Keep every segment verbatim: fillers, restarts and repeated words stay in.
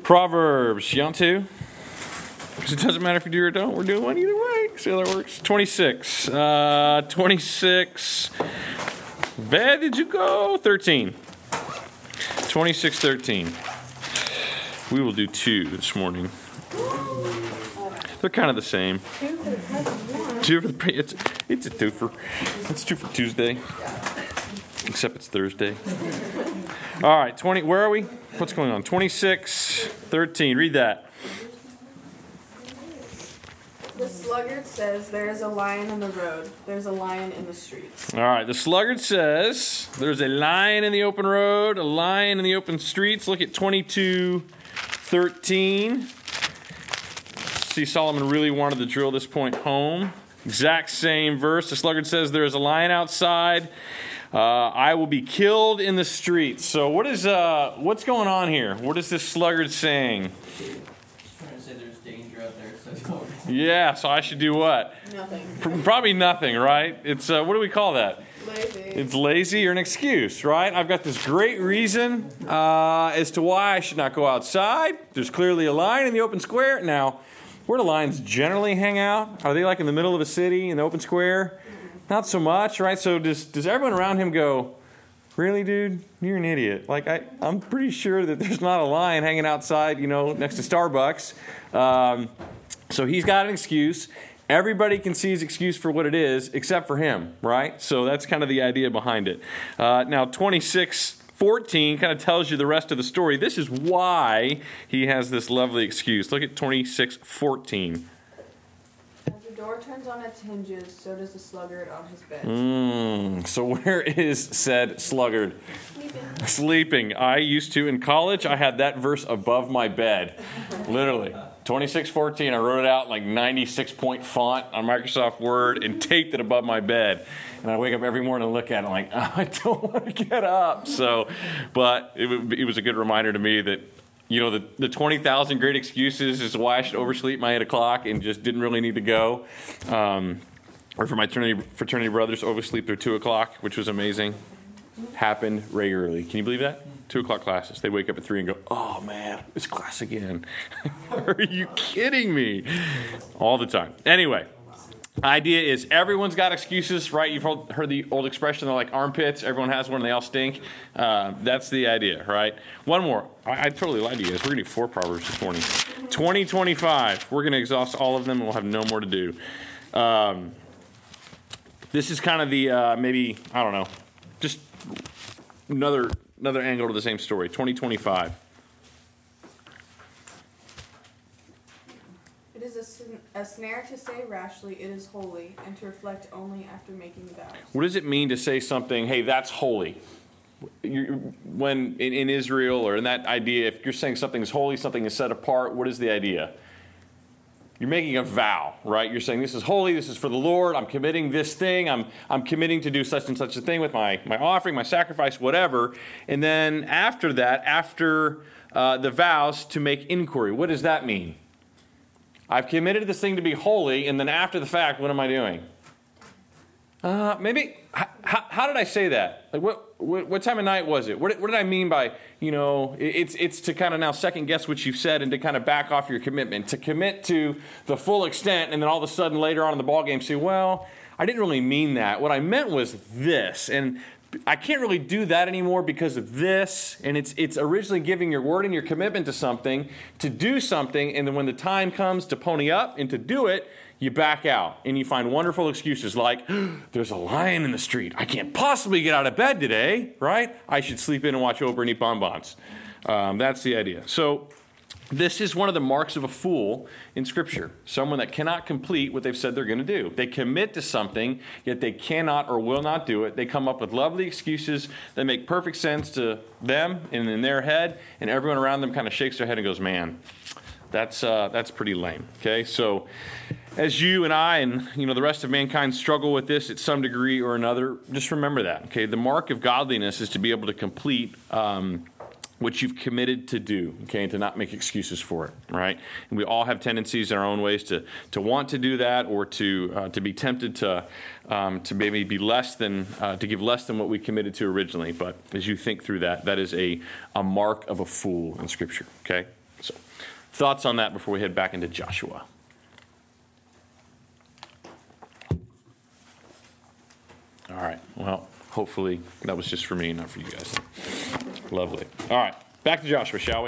Proverbs, you want to? Because it doesn't matter if you do or don't. We're doing one either way. See how that works? twenty-six. Uh, twenty-six. Where did you go? thirteen. twenty-six, thirteen. We will do two this morning. They're kind of the same. Two for the it's it's a twofer. It's two for Tuesday. Except it's Thursday. All right, twenty. Where are we? What's going on? twenty-six, thirteen. Read that. The sluggard says, there is a lion in the road. There's a lion in the streets. All right, the sluggard says, there's a lion in the open road, a lion in the open streets. Look at twenty-two, thirteen. See, Solomon really wanted to drill this point home. Exact same verse. The sluggard says, there is a lion outside. Uh, I will be killed in the streets. So what is uh, what's going on here? What is this sluggard saying? Trying to say there's danger out there, so Yeah, so I should do what? Nothing. Probably nothing, right? It's uh, what do we call that? Lazy. It's lazy or an excuse, right? I've got this great reason uh, as to why I should not go outside. There's clearly a lion in the open square. Now, where do lions generally hang out? Are they like in the middle of a city in the open square? Not so much, right? So does does everyone around him go, really, dude? You're an idiot. Like, I, I'm pretty sure that there's not a lion hanging outside, you know, next to Starbucks. Um, so he's got an excuse. Everybody can see his excuse for what it is, except for him, right? So that's kind of the idea behind it. Uh, now, twenty-six fourteen kind of tells you the rest of the story. This is why he has this lovely excuse. Look at twenty-six fourteen. As the door turns on its hinges, so does the sluggard on his bed. Mm, so where is said sluggard? Sleeping. Sleeping. I used to, in college, I had that verse above my bed. Literally. twenty-six fourteen, I wrote it out in like ninety-six point font on Microsoft Word and taped it above my bed. And I wake up every morning and look at it and I'm like, oh, I don't want to get up. So, but it, it was a good reminder to me that, you know, the, the twenty thousand great excuses is why I should oversleep my eight o'clock and just didn't really need to go. Um, or for my fraternity, fraternity brothers, oversleep their two o'clock, which was amazing. Happened regularly. Can you believe that? Two o'clock classes. They wake up at three and go, oh man, it's class again. Are you kidding me? All the time. Anyway, idea is everyone's got excuses, right? You've heard the old expression, they're like armpits. Everyone has one and they all stink. Uh, that's the idea, right? One more. I, I totally lied to you guys. We're going to do four Proverbs this morning. twenty twenty-five. We're going to exhaust all of them and we'll have no more to do. Um, this is kind of the, uh, maybe, I don't know, just another... Another angle to the same story, twenty twenty-five. It is a, sn- a snare to say rashly, it is holy, and to reflect only after making vows. What does it mean to say something, hey, that's holy? You, when in, in Israel or in that idea, if you're saying something is holy, something is set apart, what is the idea? You're making a vow, right? You're saying this is holy, this is for the Lord, I'm committing this thing, I'm I'm committing to do such and such a thing with my, my offering, my sacrifice, whatever. And then after that, after uh, the vows, to make inquiry. What does that mean? I've committed this thing to be holy, and then after the fact, what am I doing? Uh, maybe, how, how did I say that? Like, what, what what time of night was it? What did, what did I mean by, you know, it's it's to kind of now second guess what you've said and to kind of back off your commitment, to commit to the full extent, and then all of a sudden later on in the ballgame say, well, I didn't really mean that. What I meant was this, and I can't really do that anymore because of this. And it's it's originally giving your word and your commitment to something, to do something, and then when the time comes to pony up and to do it, you back out and you find wonderful excuses like, there's a lion in the street. I can't possibly get out of bed today, right? I should sleep in and watch Oprah and eat bonbons. Um, that's the idea. So this is one of the marks of a fool in Scripture. Someone that cannot complete what they've said they're going to do. They commit to something, yet they cannot or will not do it. They come up with lovely excuses that make perfect sense to them and in their head, and everyone around them kind of shakes their head and goes, man, that's uh, that's pretty lame. Okay, so as you and I and you know the rest of mankind struggle with this at some degree or another, just remember that. Okay, the mark of godliness is to be able to complete um, what you've committed to do. Okay, and to not make excuses for it. Right, and we all have tendencies in our own ways to to want to do that or to uh, to be tempted to um, to maybe be less than uh, to give less than what we committed to originally. But as you think through that, that is a a mark of a fool in Scripture. Okay. So, thoughts on that before we head back into Joshua? All right. Well, hopefully that was just for me, not for you guys. Lovely. All right. Back to Joshua, shall we?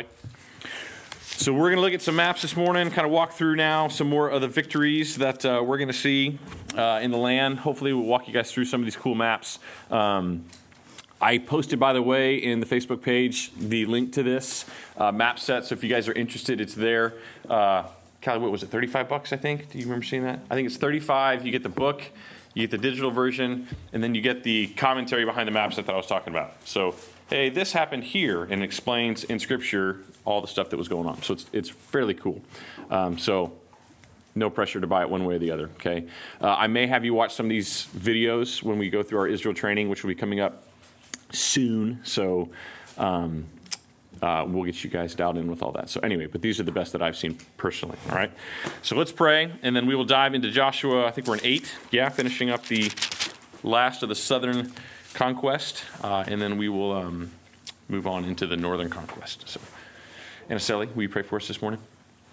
So we're going to look at some maps this morning, kind of walk through now some more of the victories that uh, we're going to see uh, in the land. Hopefully we'll walk you guys through some of these cool maps. Um, I posted, by the way, in the Facebook page, the link to this uh, map set. So if you guys are interested, it's there. Uh, Callie, what was it, thirty-five bucks, I think? Do you remember seeing that? I think it's thirty-five. You get the book, you get the digital version, and then you get the commentary behind the maps that I was talking about. So, hey, this happened here, and it explains in Scripture all the stuff that was going on. So it's it's fairly cool. Um, so no pressure to buy it one way or the other, okay? Uh, I may have you watch some of these videos when we go through our Israel training, which will be coming up soon. So um, uh, we'll get you guys dialed in with all that. So anyway, but these are the best that I've seen personally, all right? So let's pray, and then we will dive into Joshua. I think we're in eight, yeah, finishing up the last of the southern conquest, uh, and then we will um, move on into the northern conquest. So, Anaceli, will you pray for us this morning?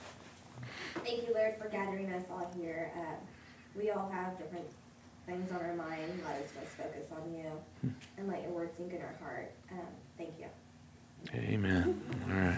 Thank you, Lord, for gathering us all here. Uh, we all have different things on our mind. Let us just focus on you and let your word sink in our heart. Um, thank you. Amen. All right.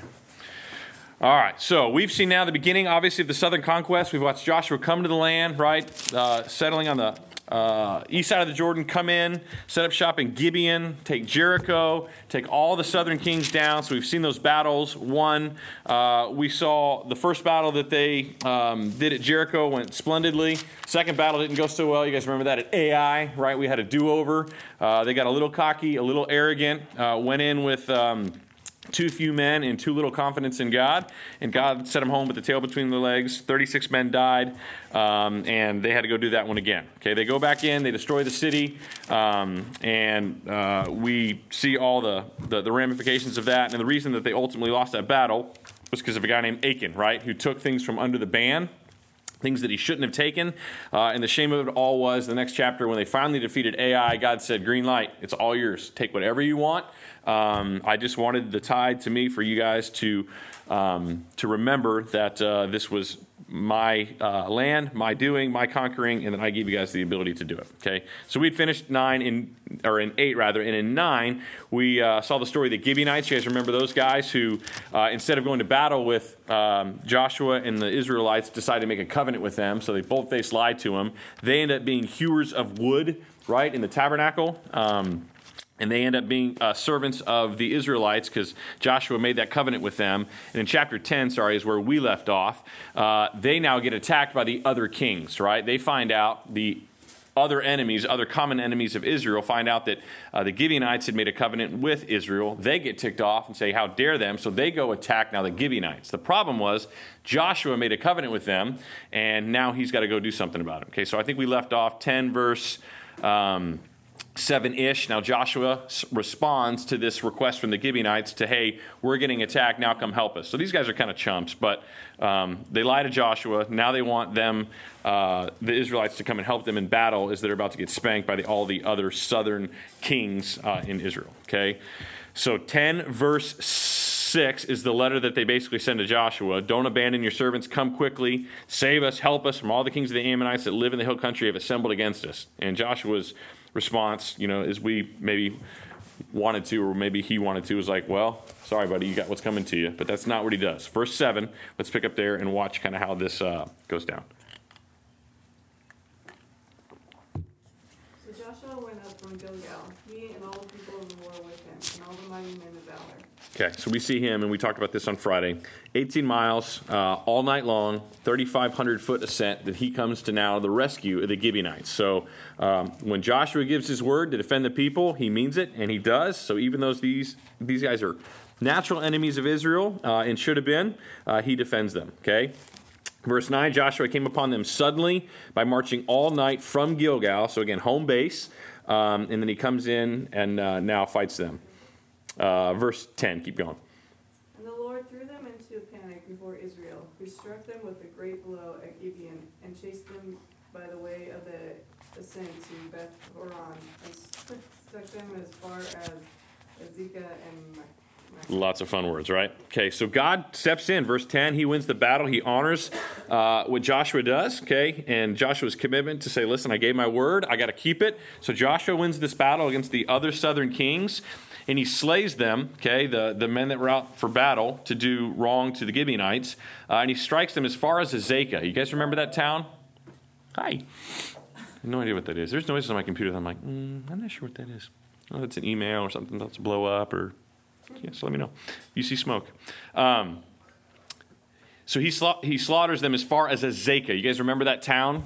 All right, so we've seen now the beginning, obviously, of the southern conquest. We've watched Joshua come to the land, right, uh, settling on the uh, east side of the Jordan, come in, set up shop in Gibeon, take Jericho, take all the southern kings down. So we've seen those battles won. Uh, we saw the first battle that they um, did at Jericho went splendidly. Second battle didn't go so well. You guys remember that at Ai, right? We had a do-over. Uh, they got a little cocky, a little arrogant, uh, went in with Um, too few men and too little confidence in God, and God set them home with the tail between their legs. thirty-six men died, um, and they had to go do that one again. Okay, they go back in, they destroy the city, um, and uh, we see all the, the, the ramifications of that. And the reason that they ultimately lost that battle was because of a guy named Achan, right, who took things from under the ban, things that he shouldn't have taken. Uh, and the shame of it all was the next chapter when they finally defeated Ai, God said, green light, it's all yours. Take whatever you want. Um, I just wanted the tide to me for you guys to um, to remember that uh, this was my uh, land, my doing, my conquering, and then I gave you guys the ability to do it. Okay, so we'd finished nine in or in eight rather, and in nine we uh, saw the story of the Gibeonites. You guys remember those guys who, uh, instead of going to battle with um, Joshua and the Israelites, decided to make a covenant with them. So they bold-faced lied to them. They end up being hewers of wood, right, in the tabernacle. Um, And they end up being uh, servants of the Israelites because Joshua made that covenant with them. And in chapter ten, sorry, is where we left off. Uh, they now get attacked by the other kings, right? They find out the other enemies, other common enemies of Israel, find out that uh, the Gibeonites had made a covenant with Israel. They get ticked off and say, how dare them? So they go attack now the Gibeonites. The problem was Joshua made a covenant with them, and now he's got to go do something about it. Okay, so I think we left off ten verse Um, seven-ish. Now Joshua responds to this request from the Gibeonites to, hey, we're getting attacked, now come help us. So these guys are kind of chumps, but um, they lie to Joshua. Now they want them, uh, the Israelites, to come and help them in battle as they're about to get spanked by the, all the other southern kings uh, in Israel. Okay, so ten verse six is the letter that they basically send to Joshua. Don't abandon your servants. Come quickly. Save us. Help us from all the kings of the Ammonites that live in the hill country have assembled against us. And Joshua's response, you know, as we maybe wanted to, or maybe he wanted to, was like, well, sorry, buddy, you got what's coming to you. But that's not what he does. Verse seven, let's pick up there and watch kind of how this uh, goes down. So Joshua went up from Gilgal, he and all the people of the war with him, and all the mighty men of valor. Okay, so we see him, and we talked about this on Friday. eighteen miles, uh, all night long, thirty-five hundred foot ascent that he comes to now the rescue of the Gibeonites. So um, when Joshua gives his word to defend the people, he means it, and he does. So even though these these guys are natural enemies of Israel uh, and should have been, uh, he defends them. Okay. Verse nine, Joshua came upon them suddenly by marching all night from Gilgal. So again, home base, um, and then he comes in and uh, now fights them. Uh, verse ten, keep going. And the Lord threw them into a panic before Israel, who struck them with a great blow at Gibeon, and chased them by the way of the ascent to Beth Horon, and stuck them as far as Azekah and Lots of fun words, right? Okay, so God steps in. Verse ten, he wins the battle. He honors uh, what Joshua does, okay? And Joshua's commitment to say, listen, I gave my word. I got to keep it. So Joshua wins this battle against the other southern kings, and he slays them, okay, the, the men that were out for battle to do wrong to the Gibeonites, uh, and he strikes them as far as Azekah. You guys remember that town? Hi. I have no idea what that is. There's noises on my computer that I'm like, mm, I'm not sure what that is. Oh, it's an email or something that's blow up or... Yeah, so let me know. You see smoke. Um, so he sla- he slaughters them as far as Azekah. You guys remember that town?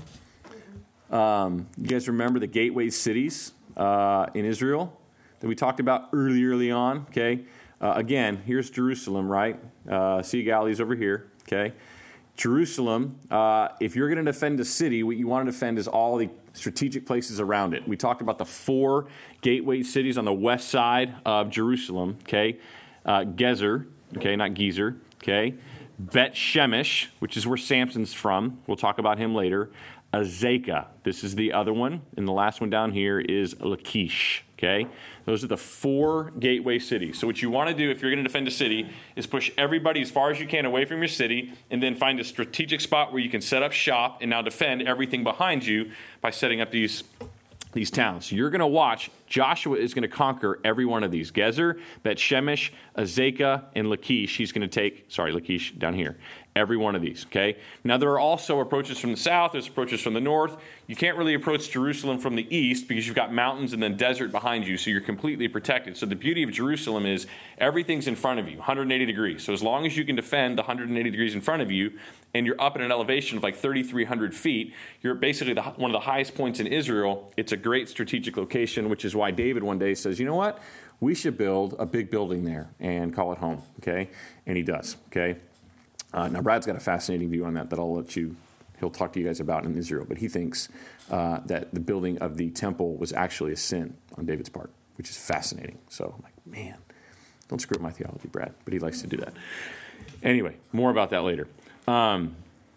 Um, you guys remember the gateway cities uh, in Israel that we talked about early, early on? Okay. Uh, again, here's Jerusalem, right? Uh, Sea of Galilee's over here. Okay. Jerusalem, uh, if you're going to defend a city, what you want to defend is all the strategic places around it. We talked about the four gateway cities on the west side of Jerusalem, okay? Uh, Gezer, okay, not Gezer, okay? Bet Shemesh, which is where Samson's from. We'll talk about him later. Azekah, this is the other one. And the last one down here is Lachish, okay? Those are the four gateway cities. So what you want to do if you're going to defend a city is push everybody as far as you can away from your city and then find a strategic spot where you can set up shop and now defend everything behind you by setting up these these towns. So you're going to watch, Joshua is going to conquer every one of these. Gezer, Bet Shemesh, Azekah, and Lachish. He's going to take, sorry, Lachish down here. Every one of these, okay? Now, there are also approaches from the south. There's approaches from the north. You can't really approach Jerusalem from the east because you've got mountains and then desert behind you, so you're completely protected. So the beauty of Jerusalem is everything's in front of you, one hundred eighty degrees. So as long as you can defend the one hundred eighty degrees in front of you and you're up at an elevation of like thirty-three hundred feet, you're basically the, one of the highest points in Israel. It's a great strategic location, which is why David one day says, you know what? We should build a big building there and call it home, okay? And he does, okay? Uh, now, Brad's got a fascinating view on that that I'll let you, he'll talk to you guys about in Israel, but he thinks uh, that the building of the temple was actually a sin on David's part, which is fascinating. So I'm like, man, don't screw up my theology, Brad, but he likes to do that. Anyway, more about that later. Um,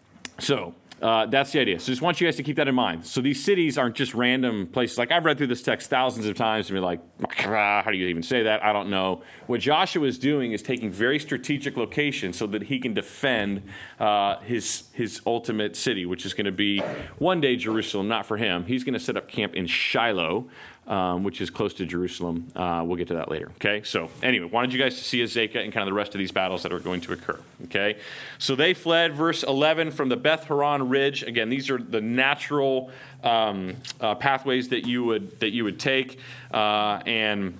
so uh, that's the idea. So just want you guys to keep that in mind. So these cities aren't just random places. Like I've read through this text thousands of times and be like, ah, how do you even say that? I don't know. What Joshua is doing is taking very strategic locations so that he can defend uh, his his ultimate city, which is going to be one day Jerusalem, not for him. He's going to set up camp in Shiloh, um, which is close to Jerusalem. Uh, we'll get to that later, okay? So anyway, wanted you guys to see Azekah and kind of the rest of these battles that are going to occur, okay? So they fled, verse eleven, from the Beth Horon Ridge. Again, these are the natural um, uh, pathways that you would that you would take, uh, and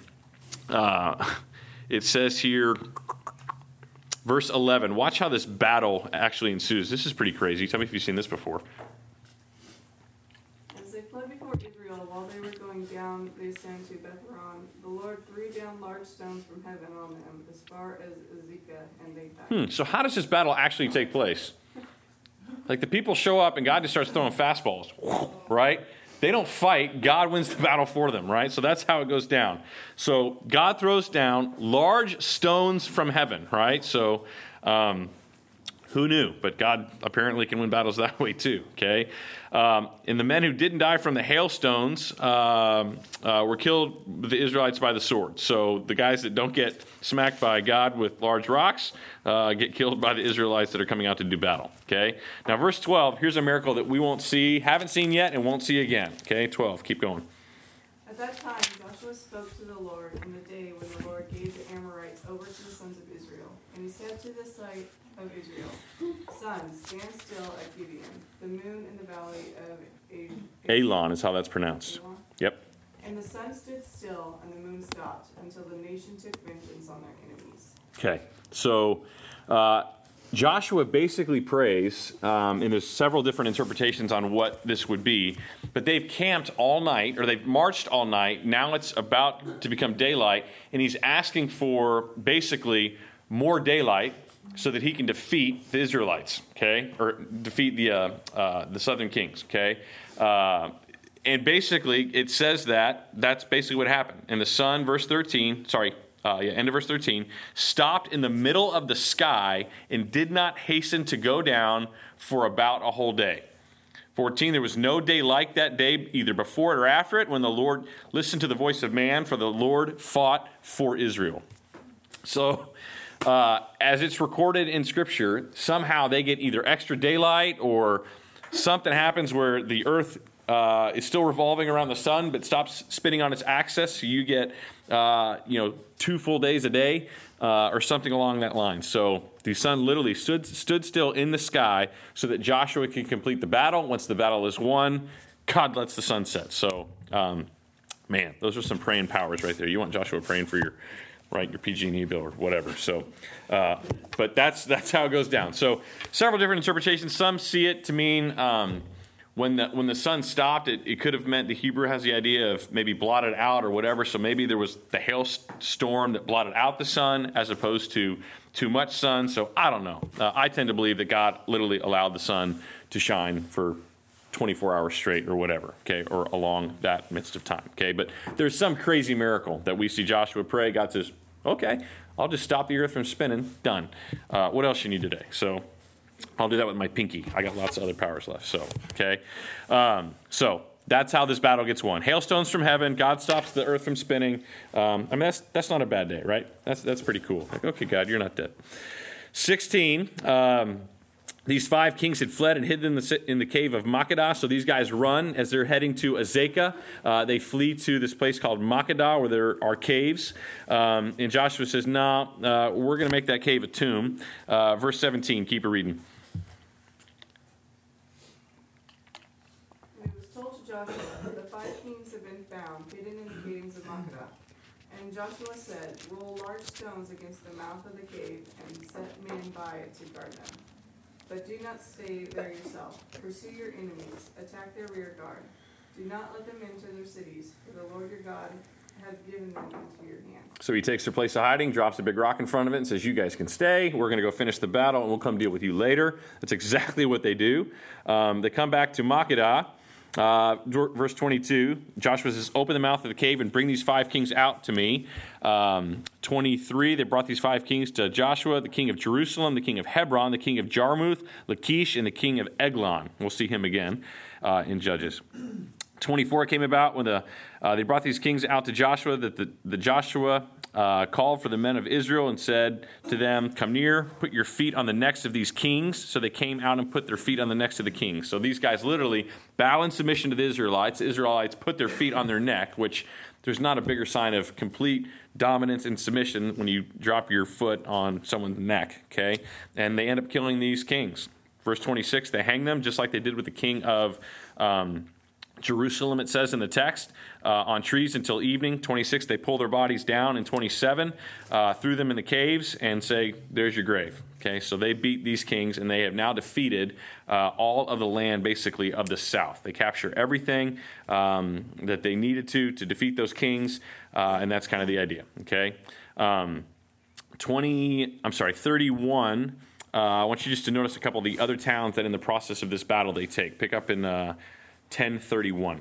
uh, it says here, verse eleven. Watch how this battle actually ensues. This is pretty crazy. Tell me if you've seen this before. As they fled before Israel, while they were going down, they ascended to Beth Horon. The Lord threw down large stones from heaven on them, as far as Azekah, and they died. Hmm. So how does this battle actually take place? Like the people show up and God just starts throwing fastballs, right? They don't fight. God wins the battle for them, right? So that's how it goes down. So God throws down large stones from heaven, right? So um, who knew? But God apparently can win battles that way too, okay? Um, and the men who didn't die from the hailstones um, uh, were killed, the Israelites, by the sword. So the guys that don't get smacked by God with large rocks uh, get killed by the Israelites that are coming out to do battle, okay? Now, verse twelve, here's a miracle that we won't see, haven't seen yet, and won't see again, okay? twelve, keep going. At that time, Joshua spoke to the Lord in the day when the Lord gave the Amorites over to the sons of Israel. And he said to the sight of Israel, sun, stand still at Gibeon, the moon in the valley of A- Elon is how that's pronounced. Elon. Yep. And the sun stood still, and the moon stopped, until the nation took vengeance on their enemies. Okay, so uh, Joshua basically prays, um, and there's several different interpretations on what this would be, but they've camped all night, or they've marched all night. Now it's about to become daylight, and he's asking for basically more daylight so that he can defeat the Israelites, okay, or defeat the uh, uh, the southern kings, okay. Uh, and basically, it says that that's basically what happened. And the sun, verse thirteen, sorry, uh, yeah, end of verse thirteen, stopped in the middle of the sky and did not hasten to go down for about a whole day. fourteen, there was no day like that day, either before it or after it, when the Lord listened to the voice of man, for the Lord fought for Israel. So uh, as it's recorded in Scripture, somehow they get either extra daylight or something happens where the earth uh, is still revolving around the sun but stops spinning on its axis. So you get, uh, you know, two full days a day uh, or something along that line. So the sun literally stood, stood still in the sky so that Joshua can complete the battle. Once the battle is won, God lets the sun set. So, um, man, those are some praying powers right there. You want Joshua praying for your, right, your P G and E bill or whatever. So, uh, but that's that's how it goes down. So, several different interpretations. Some see it to mean um, when the when the sun stopped, it, it could have meant the Hebrew has the idea of maybe blotted out or whatever. So maybe there was the hailstorm that blotted out the sun as opposed to too much sun. So I don't know. Uh, I tend to believe that God literally allowed the sun to shine for twenty-four hours straight or whatever, okay, or along that midst of time, okay? But there's some crazy miracle that we see Joshua pray. God says, okay, I'll just stop the earth from spinning. Done. Uh, what else you need today? So I'll do that with my pinky. I got lots of other powers left, so, okay? Um, so that's how this battle gets won. Hailstones from heaven. God stops the earth from spinning. Um, I mean, that's that's not a bad day, right? That's, that's pretty cool. Like, okay, God, you're not dead. sixteen, um, these five kings had fled and hid in the in the cave of Makkedah. So these guys run as they're heading to Azekah. Uh, they flee to this place called Makkedah where there are caves. Um, and Joshua says, no, nah, uh, we're going to make that cave a tomb. Uh, verse seventeen, keep it reading. And it was told to Joshua, the five kings have been found hidden in the caves of Makkedah. And Joshua said, roll large stones against the mouth of the cave and set men by it to guard them. But do not stay there yourself. Pursue your enemies. Attack their rear guard. Do not let them enter their cities, for the Lord your God has given them into your hand. So he takes their place of hiding, drops a big rock in front of it, and says, you guys can stay. We're going to go finish the battle, and we'll come deal with you later. That's exactly what they do. Um, they come back to Makkedah. Uh, verse twenty-two, Joshua says, open the mouth of the cave and bring these five kings out to me. Um, twenty-three, they brought these five kings to Joshua, the king of Jerusalem, the king of Hebron, the king of Jarmuth, Lachish, and the king of Eglon. We'll see him again uh, in Judges. twenty-four came about when the, uh, they brought these kings out to Joshua, that the, the Joshua uh, called for the men of Israel and said to them, come near, put your feet on the necks of these kings. So they came out and put their feet on the necks of the kings. So these guys literally bow in submission to the Israelites. The Israelites put their feet on their neck, which there's not a bigger sign of complete dominance and submission when you drop your foot on someone's neck, okay? And they end up killing these kings. Verse twenty-six, they hang them just like they did with the king of um, Jerusalem, it says in the text, uh, on trees until evening. twenty-six, they pull their bodies down. In twenty-seven, uh, threw them in the caves and say, there's your grave. Okay, so they beat these kings, and they have now defeated uh, all of the land, basically, of the south. They capture everything um, that they needed to to defeat those kings, uh, and that's kind of the idea. Okay, um, twenty, I'm sorry, thirty-one. Uh, I want you just to notice a couple of the other towns that in the process of this battle they take. Pick up in uh, ten thirty-one.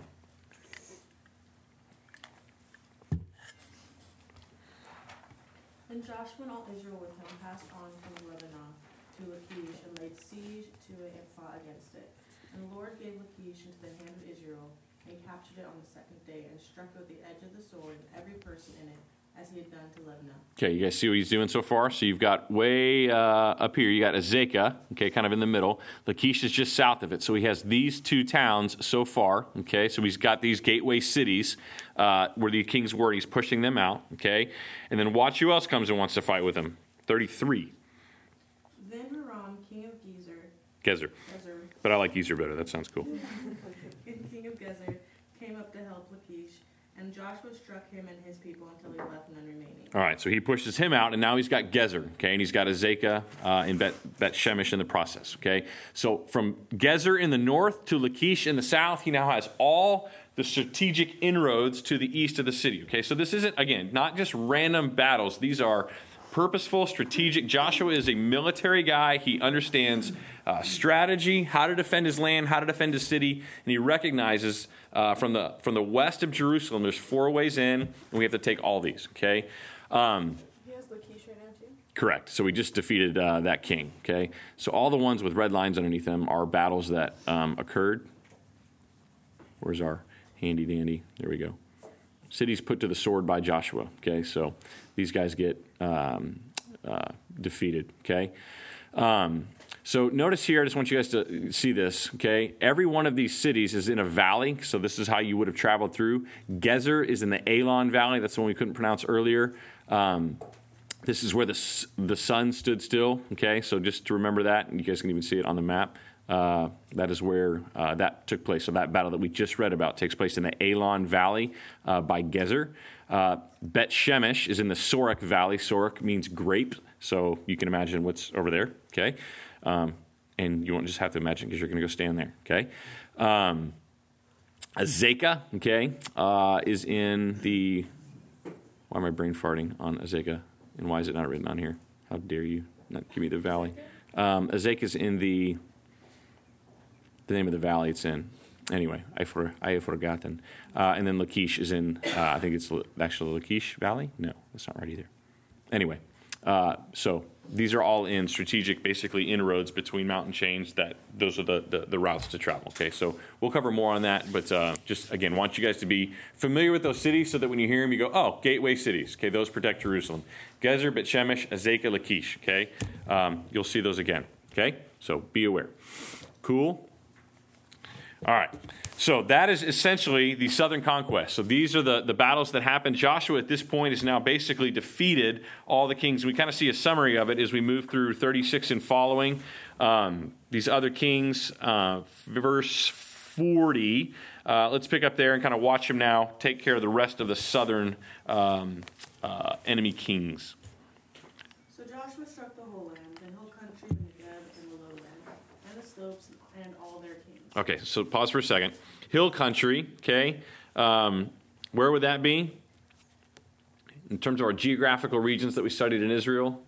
And Joshua and all Israel with him passed on from Lebanon to Lachish and laid siege to it and fought against it. And the Lord gave Lachish into the hand of Israel, and he captured it on the second day and struck with the edge of the sword every person in it, as he had done to Lebanon. Okay, you guys see what he's doing so far? So you've got way uh, up here, you got Azekah, okay, kind of in the middle. Lachish is just south of it. So he has these two towns so far, okay? So he's got these gateway cities uh, where the kings were. He's pushing them out, okay? And then watch who else comes and wants to fight with him. thirty-three. Then Haran, king of Gezer. Gezer. Gezer. But I like Gezer better. That sounds cool. King of Gezer came up to help Lachish. And Joshua struck him and his people until he left none remaining. All right, so he pushes him out, and now he's got Gezer, okay, and he's got Azekah uh, and Bet, Bet Shemesh in the process, okay? So from Gezer in the north to Lachish in the south, he now has all the strategic inroads to the east of the city, okay? So this isn't, again, not just random battles. These are purposeful, strategic. Joshua is a military guy. He understands uh, strategy, how to defend his land, how to defend his city, and he recognizes uh, from the from the west of Jerusalem, there's four ways in, and we have to take all these, okay? Um, He has Lachish right now, too? correct. So we just defeated uh, that king, okay? So all the ones with red lines underneath them are battles that um, occurred. Where's our handy-dandy? There we go. Cities put to the sword by Joshua, okay? So these guys get um, uh, defeated, okay? Um, so notice here, I just want you guys to see this, okay? Every one of these cities is in a valley, so this is how you would have traveled through. Gezer is in the Elon Valley. That's the one we couldn't pronounce earlier. Um, this is where the, the sun stood still, okay? So just to remember that, and you guys can even see it on the map. Uh, that is where uh, that took place. So that battle that we just read about takes place in the Elon Valley uh, by Gezer. Uh, Bet Shemesh is in the Sorek Valley. Sorek means grape, so you can imagine what's over there, okay? Um, and you won't just have to imagine because you're going to go stand there, okay? Um, Azekah, okay, uh, is in the... Why am I brain farting on Azekah? And why is it not written on here? How dare you not give me the valley? Um, Azekah is in the... the name of the valley it's in. Anyway, I, for, I have forgotten. Uh, and then Lachish is in, uh, I think it's actually Lachish Valley? No, that's not right either. Anyway, uh, so these are all in strategic, basically inroads between mountain chains that those are the, the, the routes to travel. Okay, so we'll cover more on that, but uh, just, again, want you guys to be familiar with those cities so that when you hear them, you go, oh, gateway cities. Okay, those protect Jerusalem. Gezer, Bet Shemesh, Azekah, Lachish. Okay, um, you'll see those again. Okay, so be aware. Cool. All right, so that is essentially the southern conquest. So these are the, the battles that happened. Joshua at this point is now basically defeated all the kings. We kind of see a summary of it as we move through thirty-six and following. Um, these other kings, uh, verse forty, uh, let's pick up there and kind of watch them now take care of the rest of the southern um, uh, enemy kings. So Joshua struck the whole land, the hill country, the Negev, and the lowland, and the slopes, and all their kings. Okay, so pause for a second. Hill country, okay, um, where would that be? In terms of our geographical regions that we studied in Israel?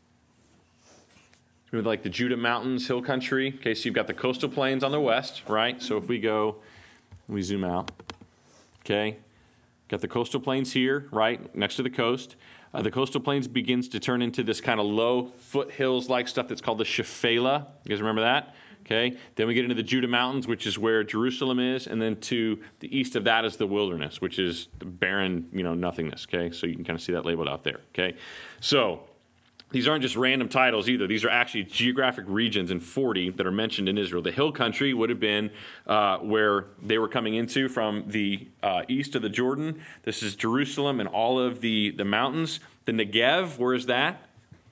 With like the Judah Mountains, hill country. Okay, so you've got the coastal plains on the west, right? So if we go, we zoom out, okay, got the coastal plains here, right, next to the coast. Uh, the coastal plains begins to turn into this kind of low foothills-like stuff that's called the Shephelah. You guys remember that? Okay. Then we get into the Judah Mountains, which is where Jerusalem is, and then to the east of that is the wilderness, which is the barren, you know, nothingness. Okay, so you can kind of see that labeled out there. Okay, so these aren't just random titles either. These are actually geographic regions in forty that are mentioned in Israel. The hill country would have been uh, where they were coming into from the uh, east of the Jordan. This is Jerusalem and all of the, the mountains. The Negev, where is that?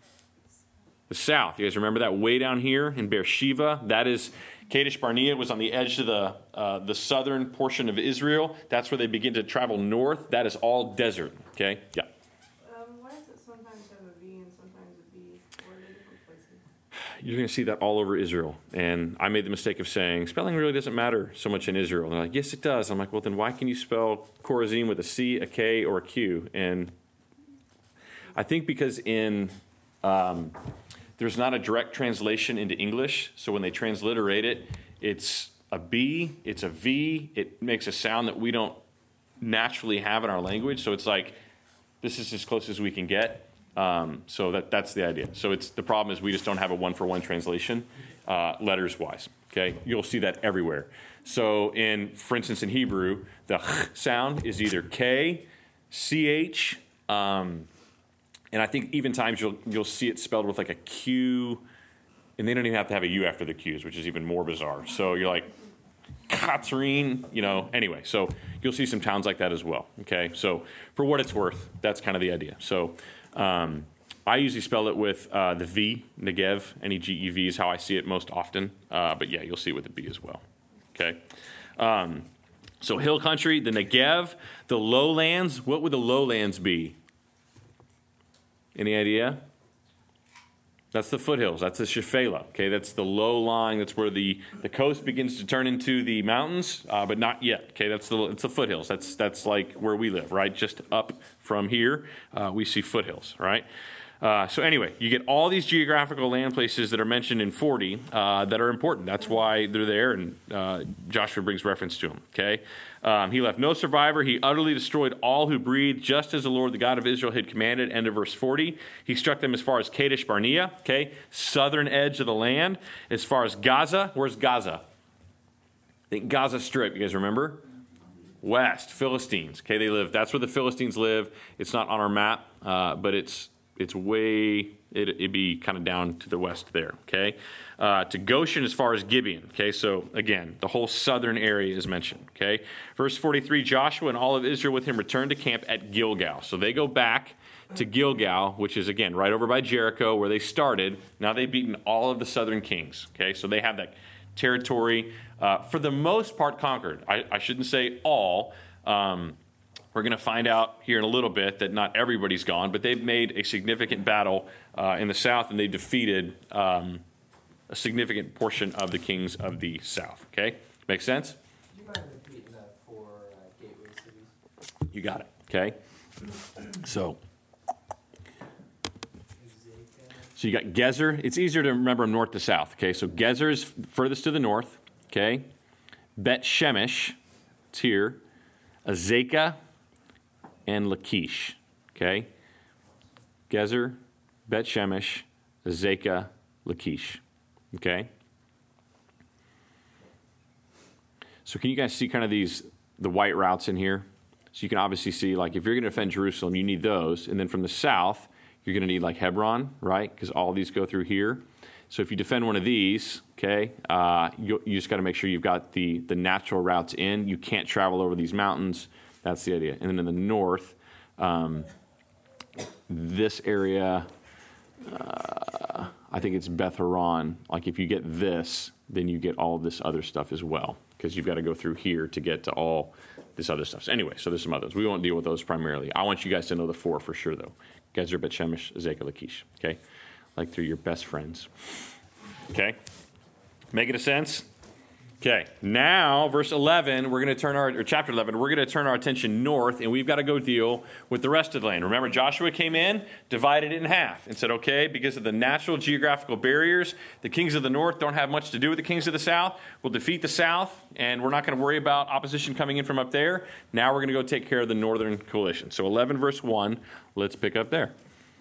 The south. You guys remember that way down here in Beersheba? That is Kadesh Barnea was on the edge of the uh, the southern portion of Israel. That's where they begin to travel north. That is all desert. Okay? Yeah. Um, why does it sometimes have a V and sometimes a B? Or are they different places? You're going to see that all over Israel. And I made the mistake of saying, spelling really doesn't matter so much in Israel. And they're like, yes, it does. I'm like, well, then why can you spell Chorazim with a C, a K, or a Q? And I think because in... Um, there's not a direct translation into English, so when they transliterate it, it's a B, it's a V, it makes a sound that we don't naturally have in our language, so it's like, this is as close as we can get, um, so that that's the idea. So it's the problem is we just don't have a one-for-one translation, uh, letters-wise, okay? You'll see that everywhere. So in, for instance, in Hebrew, the ch sound is either K, C H, um, and I think even times you'll you'll see it spelled with like a Q, and they don't even have to have a U after the Q's, which is even more bizarre. So you're like, Katsarine, you know, anyway. So you'll see some towns like that as well, okay? So for what it's worth, that's kind of the idea. So um, I usually spell it with uh, the V, Negev, N E G E V is how I see it most often. Uh, but yeah, you'll see it with the B as well, okay? Um, so hill country, the Negev, the lowlands, what would the lowlands be? Any idea? That's the foothills. That's the Shephelah. Okay, that's the low lying. That's where the, the coast begins to turn into the mountains, uh, but not yet. Okay, that's the it's the foothills. That's that's like where we live, right? Just up from here, uh, we see foothills, right? Uh, so anyway, you get all these geographical land places that are mentioned in forty uh, that are important. That's why they're there, and uh, Joshua brings reference to them. Okay, um, he left no survivor. He utterly destroyed all who breathed, just as the Lord, the God of Israel, had commanded. End of verse forty. He struck them as far as Kadesh Barnea, okay, southern edge of the land. As far as Gaza, where's Gaza? I think Gaza Strip. You guys remember? West Philistines. Okay, they live. That's where the Philistines live. It's not on our map, uh, but it's it's way, it, it'd be kind of down to the west there, okay? Uh, to Goshen as far as Gibeon, okay? So, again, the whole southern area is mentioned, okay? Verse forty-three, Joshua and all of Israel with him returned to camp at Gilgal. So they go back to Gilgal, which is, again, right over by Jericho where they started. Now they've beaten all of the southern kings, okay? So they have that territory, uh, for the most part, conquered. I, I shouldn't say all. Um, we're going to find out here in a little bit that not everybody's gone, but they've made a significant battle uh, in the south, and they've defeated um, a significant portion of the kings of the south. Okay? Make sense? Do you mind repeating that for uh, gateway cities? You got it. Okay? So, so you got Gezer. It's easier to remember north to south. Okay? So Gezer is furthest to the north. Okay? Bet Shemesh, it's here. Azekah and Lachish, okay? Gezer, Bet Shemesh, Azekah, Lachish, okay? So can you guys see kind of these, the white routes in here? So you can obviously see, like, if you're going to defend Jerusalem, you need those. And then from the south, you're going to need, like, Hebron, right? Because all of these go through here. So if you defend one of these, okay, uh, you, you just got to make sure you've got the, the natural routes in. You can't travel over these mountains. That's the idea. And then in the north, um, this area, uh, I think it's Beth Horon. Like if you get this, then you get all this other stuff as well, because you've got to go through here to get to all this other stuff. So anyway, so there's some others. We won't deal with those primarily. I want you guys to know the four for sure, though. Gezer, Bet Shemesh, Azekah, Lachish, okay? Like through your best friends. Okay? Making a sense? Okay. Now, verse eleven, we're going to turn our, or chapter eleven, we're going to turn our attention north, and we've got to go deal with the rest of the land. Remember, Joshua came in, divided it in half, and said, okay, because of the natural geographical barriers, the kings of the north don't have much to do with the kings of the south. We'll defeat the south, and we're not going to worry about opposition coming in from up there. Now we're going to go take care of the northern coalition. So eleven, verse one, let's pick up there.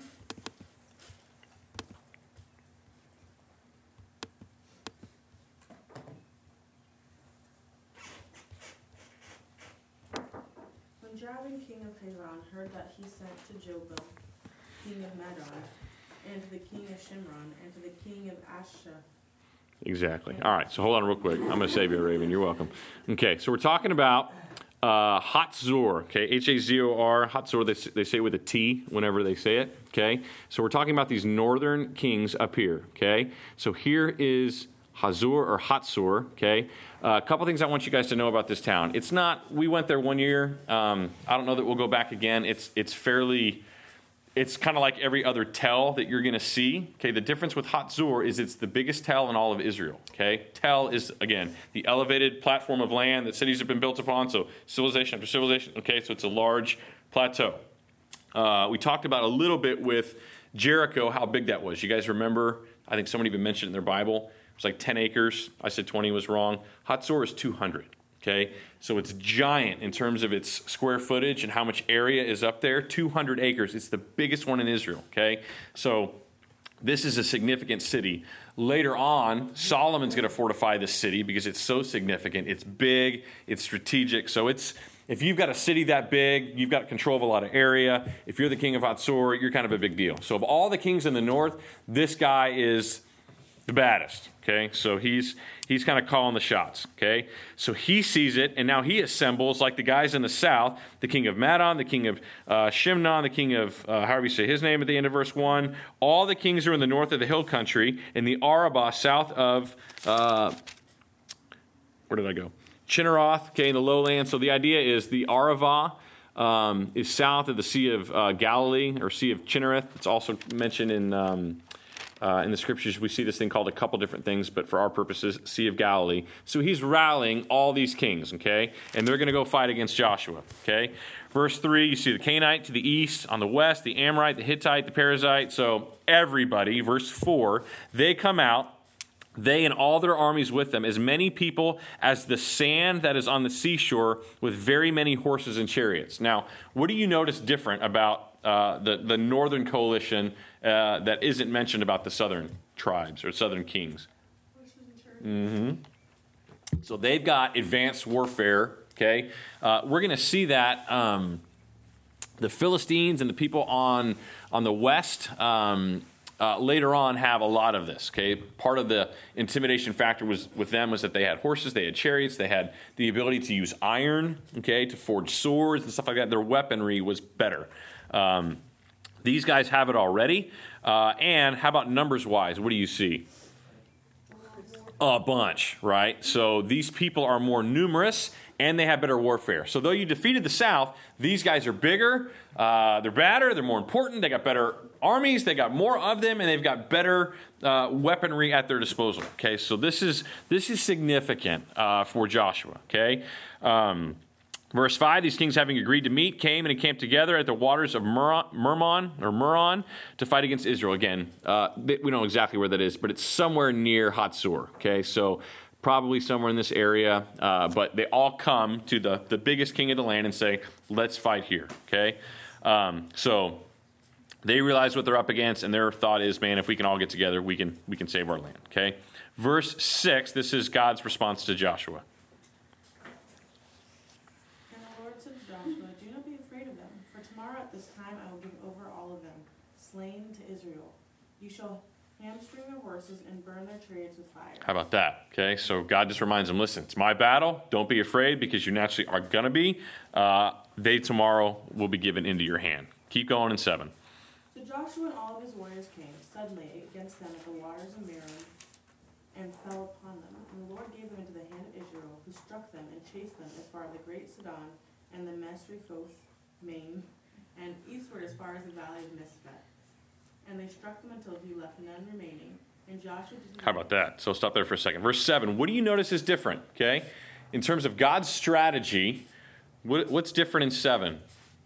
Jabin, king of Haran, heard that he sent to Jobab, king of Madon, and to the king of Shimron, and to the king of Asha. Exactly. All right, so hold on real quick. I'm going to save you, Raven. You're welcome. Okay, so we're talking about uh, Hatzor, okay, H A Z O R, Hatzor, they, they say it with a T whenever they say it, okay? So we're talking about these northern kings up here, okay? So here is Hazor or Hatzor, okay? Uh, a couple things I want you guys to know about this town. It's not, we went there one year. Um, I don't know that we'll go back again. It's it's fairly, it's kind of like every other tell that you're going to see. Okay, the difference with Hatzor is it's the biggest tell in all of Israel. Okay, tell is, again, the elevated platform of land that cities have been built upon. So civilization after civilization. Okay, so it's a large plateau. Uh, we talked about a little bit with Jericho, how big that was. You guys remember? I think somebody even mentioned it in their Bible. It's like ten acres. I said twenty was wrong. Hatzor is two hundred, okay? So it's giant in terms of its square footage and how much area is up there. two hundred acres. It's the biggest one in Israel, okay? So this is a significant city. Later on, Solomon's going to fortify this city because it's so significant. It's big. It's strategic. So it's, if you've got a city that big, you've got control of a lot of area. If you're the king of Hatzor, you're kind of a big deal. So of all the kings in the north, this guy is the baddest, okay? So he's he's kind of calling the shots, okay? So he sees it, and now he assembles, like the guys in the south, the king of Madon, the king of uh, Shimnon, the king of, uh, however you say his name at the end of verse one. All the kings are in the north of the hill country, in the Arabah, south of, uh, where did I go? Chinneroth, okay, in the lowlands. So the idea is the Arava um, is south of the Sea of uh, Galilee, or Sea of Chinnereth. It's also mentioned in... Um, Uh, in the scriptures, we see this thing called a couple different things, but for our purposes, Sea of Galilee. So he's rallying all these kings, okay? And they're going to go fight against Joshua, okay? Verse three, you see the Canaanite to the east, on the west, the Amorite, the Hittite, the Perizzite. So everybody, verse four, they come out, they and all their armies with them, as many people as the sand that is on the seashore, with very many horses and chariots. Now, what do you notice different about uh, the, the northern coalition uh, that isn't mentioned about the southern tribes or southern kings? Mm-hmm. So they've got advanced warfare, okay? Uh, we're going to see that um, the Philistines and the people on, on the west um, uh, later on have a lot of this, okay? Part of the intimidation factor was with them was that they had horses, they had chariots, they had the ability to use iron, okay, to forge swords and stuff like that. Their weaponry was better. Um, these guys have it already. Uh, and how about numbers-wise? What do you see? A bunch, right? So these people are more numerous, and they have better warfare. So though you defeated the south, these guys are bigger, uh, they're badder, they're more important, they got better armies, they got more of them, and they've got better uh, weaponry at their disposal. Okay, so this is this is significant uh, for Joshua. Okay. Um, Verse five, these kings having agreed to meet came and encamped together at the waters of Mermon, or Meron to fight against Israel. Again, uh, we don't know exactly where that is, but it's somewhere near Hatzor. Okay, so probably somewhere in this area. Uh, but they all come to the, the biggest king of the land and say, let's fight here. Okay, um, so they realize what they're up against, and their thought is, man, if we can all get together, we can we can save our land. Okay, verse six, this is God's response to Joshua. I will give over all of them, slain to Israel. You shall hamstring their horses and burn their chariots with fire. How about that? Okay, so God just reminds them, listen, it's my battle. Don't be afraid because you naturally are going to be. Uh, they tomorrow will be given into your hand. Keep going in seven. So Joshua and all of his warriors came suddenly against them at the waters of Merom and fell upon them. And the Lord gave them into the hand of Israel, who struck them and chased them as far as the great Sidon and the Mesrephoth Maim, and eastward as far as the valley of Mizpeh. And they struck them until he left none remaining. And Joshua did. How about that? So stop there for a second. Verse seven, what do you notice is different, okay? In terms of God's strategy, what, what's different in seven?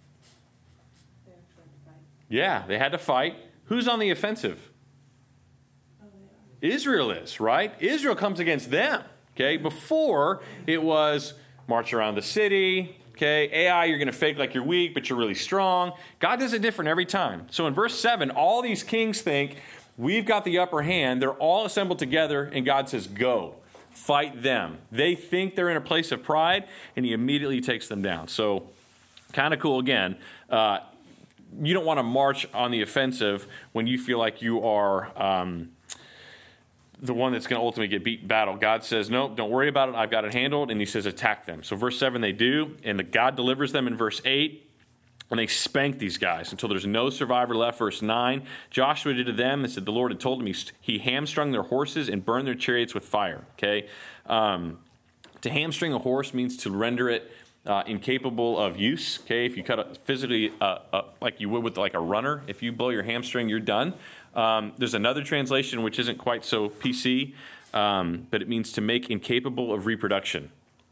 Yeah, they had to fight. Who's on the offensive? Oh, they are. Israel is, right? Israel comes against them, okay? Before, it was march around the city. Okay, Ai, you're going to fake like you're weak, but you're really strong. God does it different every time. So in verse seven, all these kings think, we've got the upper hand. They're all assembled together, and God says, go, fight them. They think they're in a place of pride, and he immediately takes them down. So kind of cool again. Uh, you don't want to march on the offensive when you feel like you are um, the one that's going to ultimately get beat in battle. God says, no, don't worry about it. I've got it handled. And he says, attack them. So verse seven, they do. And the God delivers them in verse eight. And they spank these guys until there's no survivor left. Verse nine, Joshua did to them, and said the Lord had told him, he, he hamstrung their horses and burned their chariots with fire. Okay, um, to hamstring a horse means to render it uh, incapable of use. Okay, if you cut it physically uh, uh, like you would with like a runner, if you blow your hamstring, you're done. Um, there's another translation which isn't quite so P C, um, but it means to make incapable of reproduction.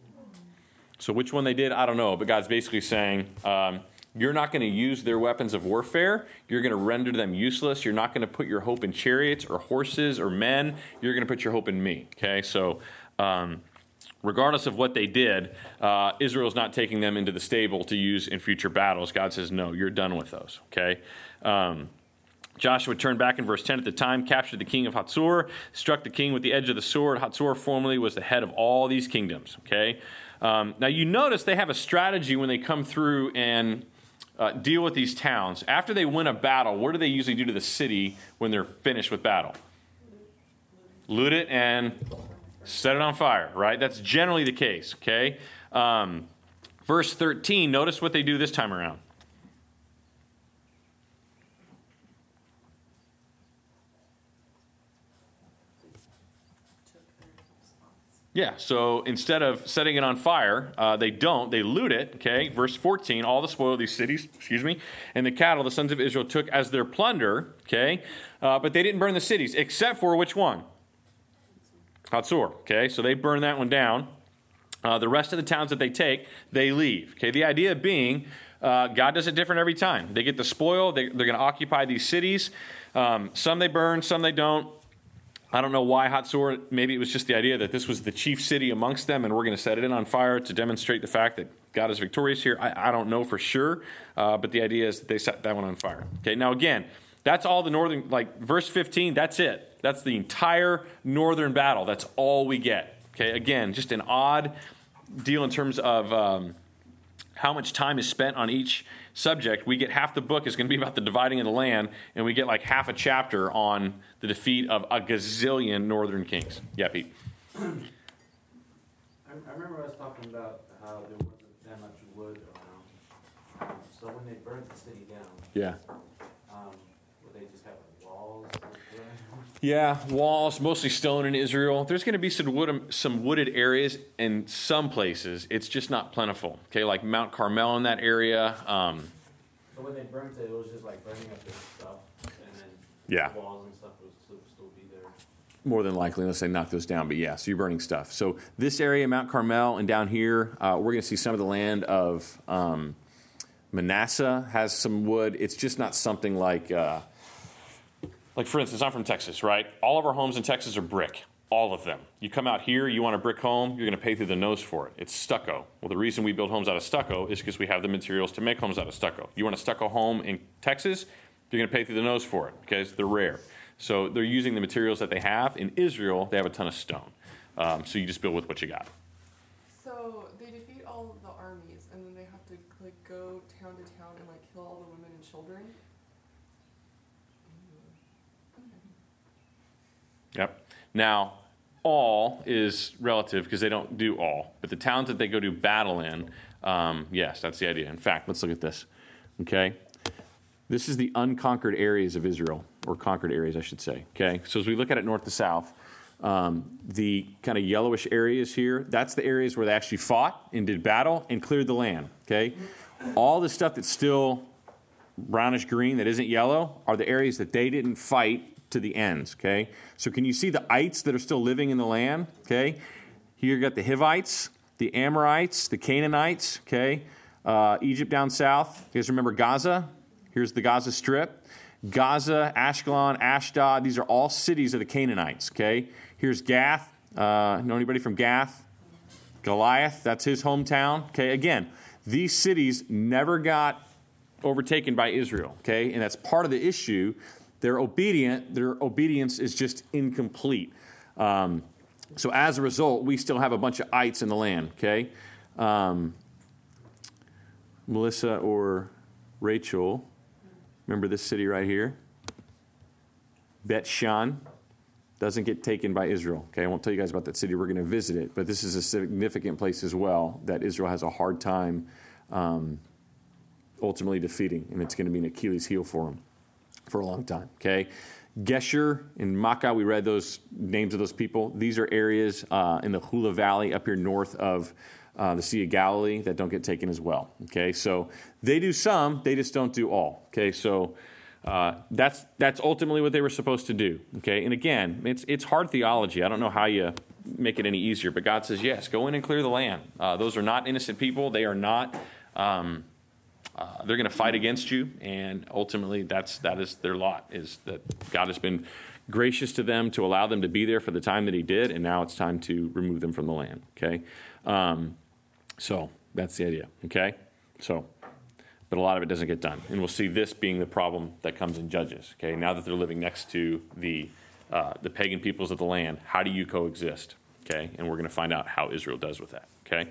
So which one they did, I don't know, but God's basically saying, um, you're not going to use their weapons of warfare. You're going to render them useless. You're not going to put your hope in chariots or horses or men. You're going to put your hope in me. Okay, so um, regardless of what they did, uh, Israel's not taking them into the stable to use in future battles. God says, no, you're done with those. Okay. Um, Joshua turned back in verse ten at the time, captured the king of Hatzor, struck the king with the edge of the sword. Hatzor formerly was the head of all these kingdoms. Okay. Um, now you notice they have a strategy when they come through and uh, deal with these towns. After they win a battle, what do they usually do to the city when they're finished with battle? Loot it and set it on fire, right? That's generally the case. Okay. Um, verse thirteen, notice what they do this time around. Yeah, so instead of setting it on fire, uh, they don't. They loot it, okay? Verse fourteen, all the spoil of these cities, excuse me, and the cattle the sons of Israel took as their plunder, okay? Uh, but they didn't burn the cities, except for which one? Hatzor, okay? So they burn that one down. Uh, the rest of the towns that they take, they leave, okay? The idea being, uh, God does it different every time. They get the spoil. They, they're going to occupy these cities. Um, some they burn, some they don't. I don't know why Hatzor, maybe it was just the idea that this was the chief city amongst them and we're going to set it on fire to demonstrate the fact that God is victorious here. I, I don't know for sure, uh, but the idea is that they set that one on fire. Okay, now again, that's all the northern, like verse fifteen, that's it. That's the entire northern battle. That's all we get. Okay, again, just an odd deal in terms of um, how much time is spent on each subject, we get half the book is going to be about the dividing of the land, and we get like half a chapter on the defeat of a gazillion northern kings. Yeah, Pete. I, I remember us talking about how there wasn't that much wood around. Um, so when they burnt the city down, Yeah. um, would they just have like walls? Yeah, walls, mostly stone in Israel. There's going to be some wood, some wooded areas in some places. It's just not plentiful. Okay, like Mount Carmel in that area. Um, So when they burnt it, it was just like burning up their stuff, and then Yeah. the walls and stuff would still, still be there. More than likely, unless they knock those down. But yeah, so you're burning stuff. So this area, Mount Carmel, and down here, uh, we're going to see some of the land of um, Manasseh has some wood. It's just not something like, uh, like for instance, I'm from Texas, right? All of our homes in Texas are brick. All of them. You come out here, you want a brick home, you're going to pay through the nose for it. It's stucco. Well, the reason we build homes out of stucco is because we have the materials to make homes out of stucco. You want a stucco home in Texas, you're going to pay through the nose for it because they're rare. So they're using the materials that they have. In Israel, they have a ton of stone. Um, so you just build with what you got. So they defeat all the armies, and then they have to like go town to town and like kill all the women and children. Yep. Now, all is relative because they don't do all. But the towns that they go do battle in, um, yes, that's the idea. In fact, let's look at this. Okay? This is the unconquered areas of Israel, or conquered areas, I should say. Okay? So as we look at it north to south, um, the kind of yellowish areas here, that's the areas where they actually fought and did battle and cleared the land. Okay? All the stuff that's still brownish green that isn't yellow are the areas that they didn't fight to the ends, okay? So can you see the ites that are still living in the land, okay? Here you got the Hivites, the Amorites, the Canaanites, okay? Uh, Egypt down south. You guys remember Gaza? Here's the Gaza Strip. Gaza, Ashkelon, Ashdod, these are all cities of the Canaanites, okay? Here's Gath. Uh, know anybody from Gath? Goliath, that's his hometown, okay? Again, these cities never got overtaken by Israel, okay? And that's part of the issue. They're obedient. Their obedience is just incomplete. Um, so as a result, we still have a bunch of ites in the land, okay? Um, Melissa or Rachel, remember this city right here? Bet Shan doesn't get taken by Israel, okay? I won't tell you guys about that city. We're going to visit it. But this is a significant place as well that Israel has a hard time um, ultimately defeating, and it's going to be an Achilles heel for them for a long time, okay? Gesher and Makkah, we read those names of those people. These are areas uh, in the Hula Valley up here north of uh, the Sea of Galilee that don't get taken as well, okay? So they do some, they just don't do all, okay? So uh, that's that's ultimately what they were supposed to do, okay? And again, it's it's hard theology. I don't know how you make it any easier, but God says, yes, go in and clear the land. Uh, those are not innocent people. They are not... Um, Uh, they're going to fight against you, and ultimately that's that is their lot, is that God has been gracious to them to allow them to be there for the time that he did, and now it's time to remove them from the land, okay? Um, so that's the idea, okay? So, but a lot of it doesn't get done, and we'll see this being the problem that comes in Judges, okay? Now that they're living next to the uh, the pagan peoples of the land, how do you coexist, okay? And we're going to find out how Israel does with that, okay?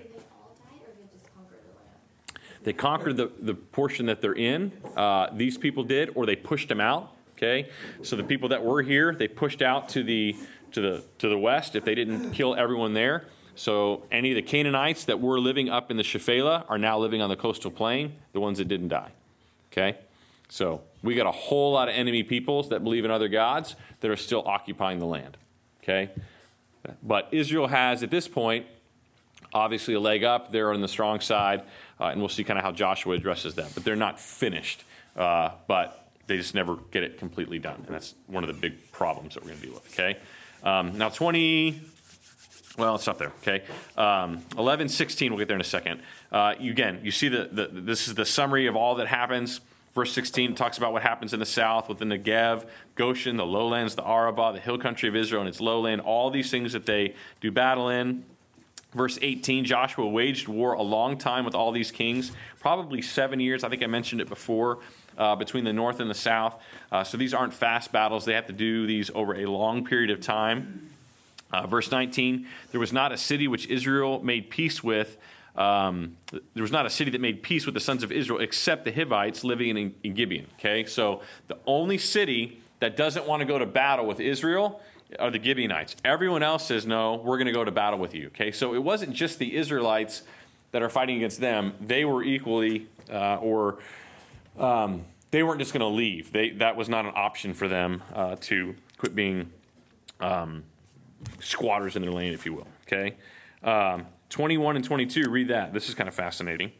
They conquered the, the portion that they're in. Uh, these people did, or they pushed them out. Okay, so the people that were here, they pushed out to the to the to the west. If they didn't kill everyone there, so any of the Canaanites that were living up in the Shephelah are now living on the coastal plain. The ones that didn't die. Okay, so we got a whole lot of enemy peoples that believe in other gods that are still occupying the land. Okay, but Israel has at this point obviously a leg up. They're on the strong side. Uh, and we'll see kind of how Joshua addresses that. But they're not finished. Uh, but they just never get it completely done. And that's one of the big problems that we're going to deal with, okay? Um, now, twenty, well, it's up there, okay? Um, eleven, sixteen, we'll get there in a second. Uh, you, again, you see the, the this is the summary of all that happens. Verse sixteen talks about what happens in the south with the Negev, Goshen, the lowlands, the Arabah, the hill country of Israel and its lowland, all these things that they do battle in. Verse eighteen, Joshua waged war a long time with all these kings, probably seven years. I think I mentioned it before, uh, between the north and the south. Uh, so these aren't fast battles. They have to do these over a long period of time. Uh, verse nineteen, there was not a city which Israel made peace with um, there was not a city that made peace with the sons of Israel except the Hivites living in, in Gibeon. Okay, so the only city that doesn't want to go to battle with Israel are the Gibeonites. Everyone else says, no, we're going to go to battle with you. Okay, so it wasn't just the Israelites that are fighting against them. They were equally, uh, or um, they weren't just going to leave. They, that was not an option for them uh, to quit being um, squatters in their land, if you will. Okay, um, twenty-one and twenty-two, read that. This is kind of fascinating.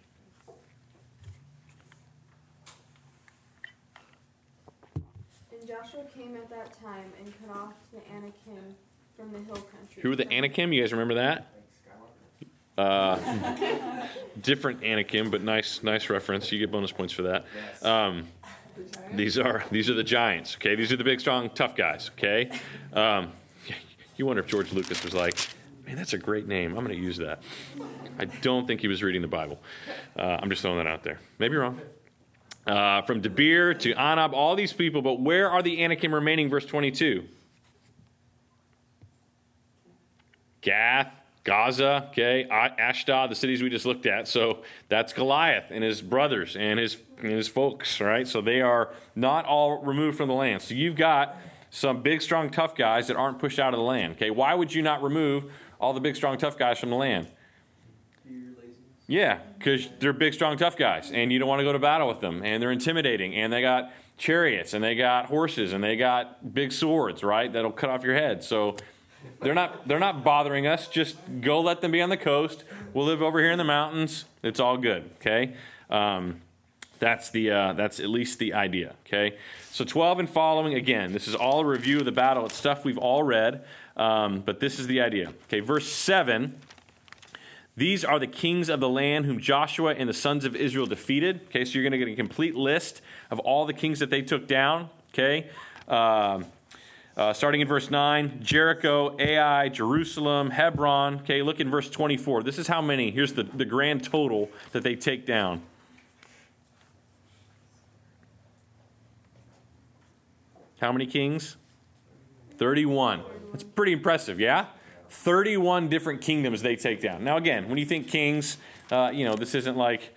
And Joshua came at that time and cut off the Anakim from the hill country. Who are the Anakim? You guys remember that? Uh, different Anakim, but nice, nice reference. You get bonus points for that. Um, these are these are the giants. Okay, these are the big, strong, tough guys. Okay, um, you wonder if George Lucas was like, man, that's a great name. I'm going to use that. I don't think he was reading the Bible. Uh, I'm just throwing that out there. Maybe wrong. Uh, from Debir to Anab, all these people, but where are the Anakim remaining? Verse twenty-two. Gath, Gaza, okay, Ashdod, the cities we just looked at. So that's Goliath and his brothers and his and his folks, right? So they are not all removed from the land. So you've got some big, strong, tough guys that aren't pushed out of the land. Okay, why would you not remove all the big, strong, tough guys from the land? Yeah, because they're big, strong, tough guys, and you don't want to go to battle with them, and they're intimidating, and they got chariots, and they got horses, and they got big swords, right? That'll cut off your head. So they're not they're not bothering us. Just go let them be on the coast. We'll live over here in the mountains. It's all good. Okay, um, that's the uh, that's at least the idea. Okay, so twelve and following. Again, this is all a review of the battle. It's stuff we've all read, um, but this is the idea. Okay, verse seven. These are the kings of the land whom Joshua and the sons of Israel defeated. Okay, so you're going to get a complete list of all the kings that they took down. Okay, um, uh, starting in verse nine, Jericho, Ai, Jerusalem, Hebron. Okay, look in verse twenty-four. This is how many. Here's the, the grand total that they take down. How many kings? thirty-one. That's pretty impressive, yeah? thirty-one different kingdoms they take down. Now, again, when you think kings, uh, you know, this isn't like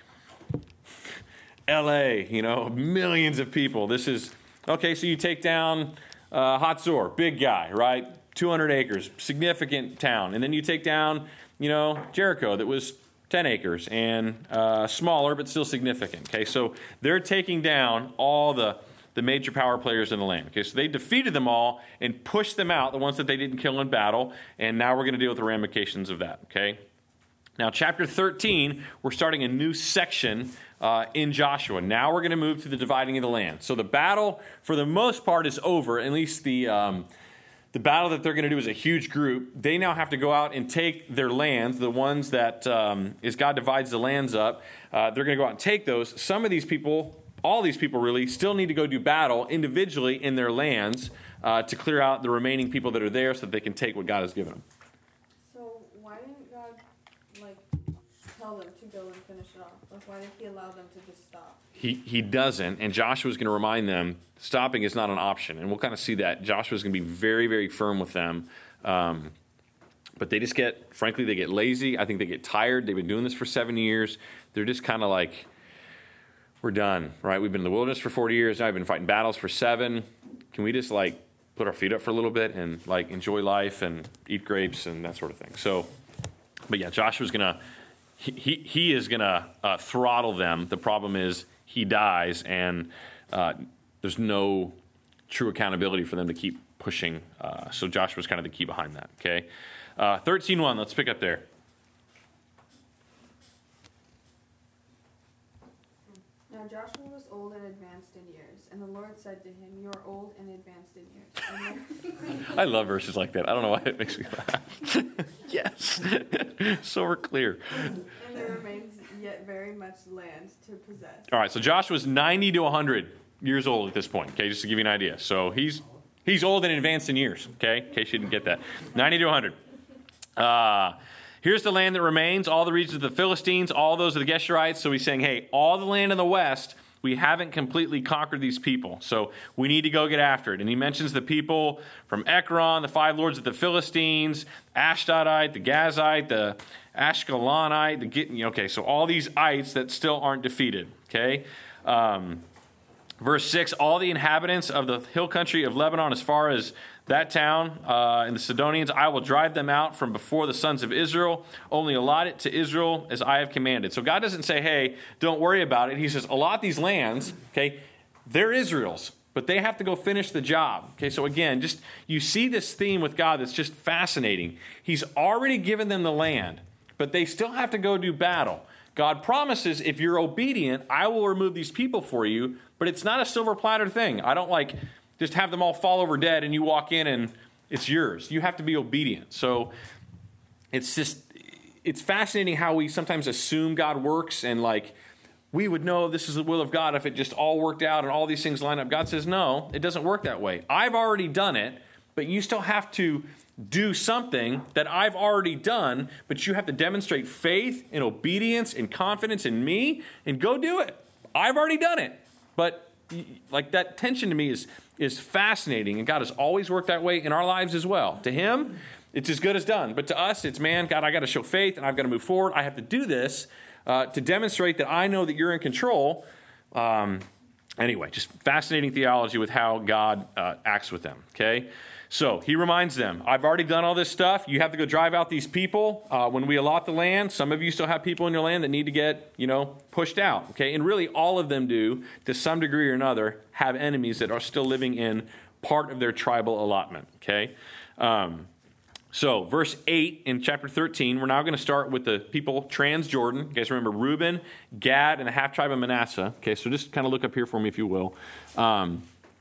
L A, you know, millions of people. This is, okay, so you take down uh, Hatzor, big guy, right? two hundred acres, significant town. And then you take down, you know, Jericho, that was ten acres and uh, smaller, but still significant. Okay, so they're taking down all the the major power players in the land. Okay, so they defeated them all and pushed them out, the ones that they didn't kill in battle, and now we're going to deal with the ramifications of that, okay? Now, chapter thirteen, we're starting a new section uh, in Joshua. Now we're going to move to the dividing of the land. So the battle, for the most part, is over, at least the... Um, The battle that they're going to do is a huge group. They now have to go out and take their lands, the ones that, um, as God divides the lands up, uh, they're going to go out and take those. Some of these people, all these people really, still need to go do battle individually in their lands uh, to clear out the remaining people that are there so that they can take what God has given them. So why didn't God, like, tell them to go and finish it off? Like, why did he allow them to just stop? He he doesn't, and Joshua's going to remind them stopping is not an option, and we'll kind of see that. Joshua's going to be very, very firm with them, um, but they just get, frankly, they get lazy. I think they get tired. They've been doing this for seven years. They're just kind of like, we're done, right? We've been in the wilderness for forty years. Now I've been fighting battles for seven. Can we just, like, put our feet up for a little bit and, like, enjoy life and eat grapes and that sort of thing? So, but yeah, Joshua's going to, he, he, he is going to uh, throttle them. The problem is, he dies, and uh, there's no true accountability for them to keep pushing. Uh, so Joshua's kind of the key behind that, okay? Uh, thirteen one, let's pick up there. Now Joshua was old and advanced in years, and the Lord said to him, "You are old and advanced in years." I love verses like that. I don't know why it makes me laugh. Yes. So we're clear. And there remains yet very much land to possess. All right, so Joshua's ninety to one hundred years old at this point, okay, just to give you an idea. So he's he's old and advanced in years, okay, in case you didn't get that. ninety to one hundred. Uh, here's the land that remains, all the regions of the Philistines, all those of the Geshurites. So he's saying, hey, all the land in the west, we haven't completely conquered these people, so we need to go get after it. And he mentions the people from Ekron, the five lords of the Philistines, Ashdodite, the Gazite, the Ashkelonite, the Gittin. Okay, so all these ites that still aren't defeated. Okay. Um, verse six, all the inhabitants of the hill country of Lebanon as far as that town uh, and the Sidonians, I will drive them out from before the sons of Israel. Only allot it to Israel as I have commanded. So God doesn't say, hey, don't worry about it. He says, allot these lands. Okay, they're Israel's, but they have to go finish the job. Okay, so again, just you see this theme with God that's just fascinating. He's already given them the land, but they still have to go do battle. God promises, if you're obedient, I will remove these people for you, but it's not a silver platter thing. I don't like just have them all fall over dead and you walk in and it's yours. You have to be obedient. So it's just, it's fascinating how we sometimes assume God works and like, we would know this is the will of God if it just all worked out and all these things line up. God says, no, it doesn't work that way. I've already done it, but you still have to do something that I've already done, but you have to demonstrate faith and obedience and confidence in me and go do it. I've already done it. But like that tension to me is, is fascinating, and God has always worked that way in our lives as well. To him, it's as good as done. But to us, it's, man, God, I got to show faith and I've got to move forward. I have to do this uh, to demonstrate that I know that you're in control. Um, anyway, just fascinating theology with how God uh, acts with them, okay? So he reminds them, I've already done all this stuff. You have to go drive out these people. Uh, when we allot the land, some of you still have people in your land that need to get, you know, pushed out. Okay, and really all of them do, to some degree or another, have enemies that are still living in part of their tribal allotment. Okay, um, so verse eight in chapter thirteen, we're now going to start with the people trans-Jordan. You guys remember Reuben, Gad, and the half-tribe of Manasseh. Okay, so just kind of look up here for me if you will. Um,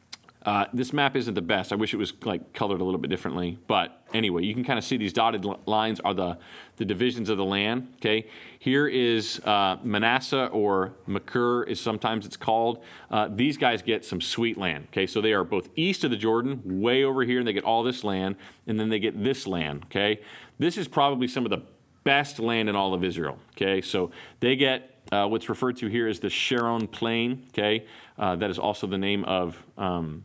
Uh, this map isn't the best. I wish it was like colored a little bit differently. But anyway, you can kind of see these dotted l- lines are the, the divisions of the land. Okay, here is uh, Manasseh, or Makir is sometimes it's called. Uh, these guys get some sweet land. Okay, so they are both east of the Jordan, way over here, and they get all this land, and then they get this land. Okay, this is probably some of the best land in all of Israel. Okay, so they get uh, what's referred to here as the Sharon Plain. Okay, uh, that is also the name of um,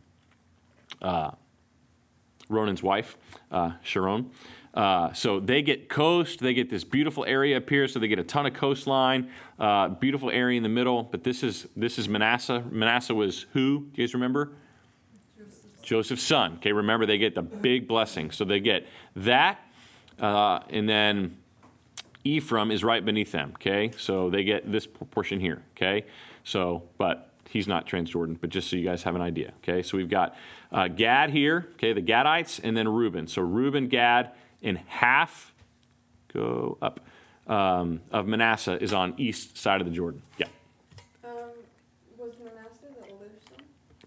Uh, Ronan's wife, uh, Sharon. Uh, so they get coast. They get this beautiful area up here. So they get a ton of coastline, uh, beautiful area in the middle. But this is this is Manasseh. Manasseh was who? Do you guys remember? Joseph. Joseph's son. Okay, remember they get the big blessing. So they get that, uh, and then Ephraim is right beneath them. Okay, so they get this portion here. Okay, so but. He's not Transjordan, but just so you guys have an idea. Okay, so we've got uh, Gad here, okay, the Gadites, and then Reuben. So Reuben, Gad, and half, go up, um, of Manasseh is on east side of the Jordan. Yeah. Um, was Manasseh the older son?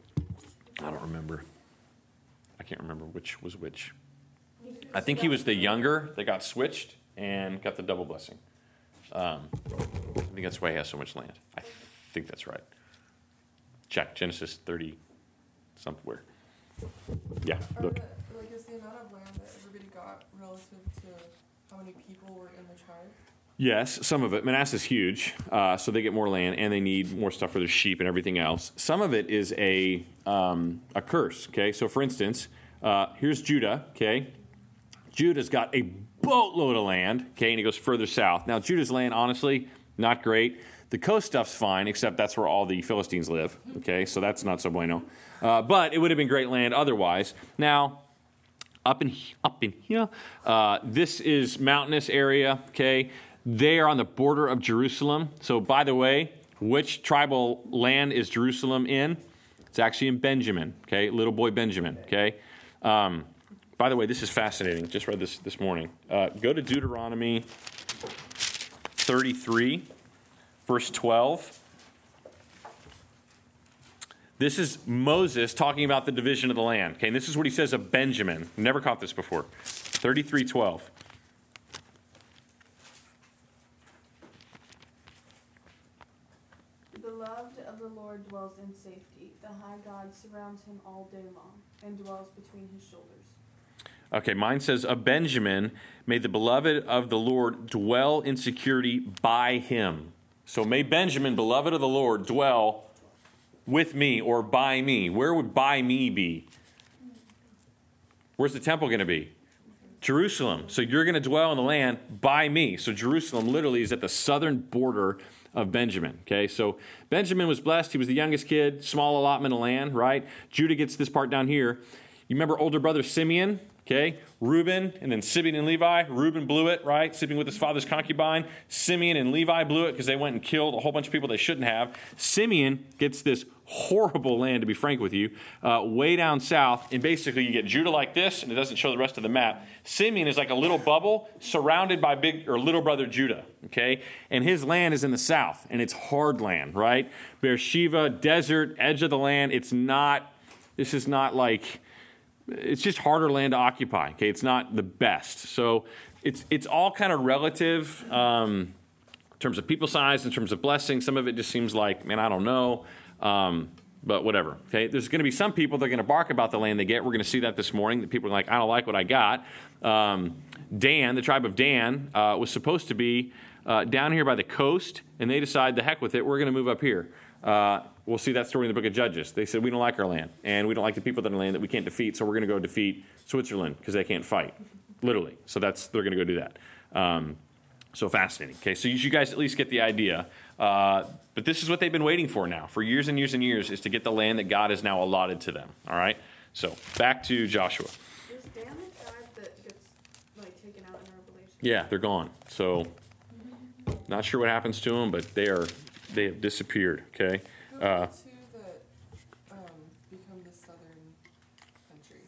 I don't remember. I can't remember which was which. I think he was the younger that got switched and got the double blessing. Um, I think that's why he has so much land. I think that's right. Check Genesis thirty somewhere. Yeah, Or look. the, like, is the amount of land that everybody got relative to how many people were in the tribe? Yes, some of it. Manasseh's huge, uh, so they get more land and they need more stuff for their sheep and everything else. Some of it is a um, a curse. Okay, so for instance, uh, here's Judah. Okay, Judah's got a boatload of land. Okay, and he goes further south. Now Judah's land, honestly, not great. The coast stuff's fine, except that's where all the Philistines live. Okay, so that's not so bueno. Uh, but it would have been great land otherwise. Now, up in up in here, uh, this is mountainous area. Okay, they are on the border of Jerusalem. So, by the way, which tribal land is Jerusalem in? It's actually in Benjamin. Okay, little boy Benjamin. Okay. Um, by the way, this is fascinating. Just read this this morning. Uh, go to Deuteronomy thirty-three. Verse twelve. This is Moses talking about the division of the land. Okay, and this is what he says of Benjamin. Never caught this before. thirty-three twelve. The beloved of the Lord dwells in safety. The high God surrounds him all day long and dwells between his shoulders. Okay, mine says of Benjamin, may the beloved of the Lord dwell in security by him. So may Benjamin, beloved of the Lord, dwell with me or by me. Where would by me be? Where's the temple going to be? Jerusalem. So you're going to dwell in the land by me. So Jerusalem literally is at the southern border of Benjamin. Okay, so Benjamin was blessed. He was the youngest kid, small allotment of land, right? Judah gets this part down here. You remember older brother Simeon? Okay, Reuben, and then Simeon and Levi. Reuben blew it, right? Sleeping with his father's concubine. Simeon and Levi blew it because they went and killed a whole bunch of people they shouldn't have. Simeon gets this horrible land, to be frank with you, uh, way down south. And basically you get Judah like this, and it doesn't show the rest of the map. Simeon is like a little bubble surrounded by big or little brother Judah, okay? And his land is in the south, and it's hard land, right? Beersheba, desert, edge of the land. It's not, this is not like... It's just harder land to occupy. Okay, it's not the best. So it's it's all kind of relative um, in terms of people size, in terms of blessing. Some of it just seems like, man, I don't know, um, but whatever. Okay, there's going to be some people that are going to bark about the land they get. We're going to see that this morning. That people are like, I don't like what I got. Um, Dan, the tribe of Dan, uh, was supposed to be uh, down here by the coast, and they decide, the heck with it, we're going to move up here. Uh, we'll see that story in the book of Judges. They said, we don't like our land, and we don't like the people that are land that we can't defeat, so we're going to go defeat Switzerland because they can't fight, literally. So that's they're going to go do that. Um, so fascinating. Okay, so you guys at least get the idea. Uh, but this is what they've been waiting for now, for years and years and years, is to get the land that God has now allotted to them. All right? So back to Joshua. Is Dan the tribe that gets like taken out in Revelation? Yeah, they're gone. So not sure what happens to them, but they are they have disappeared. Okay. Who are Uh, the two that um, become the southern country?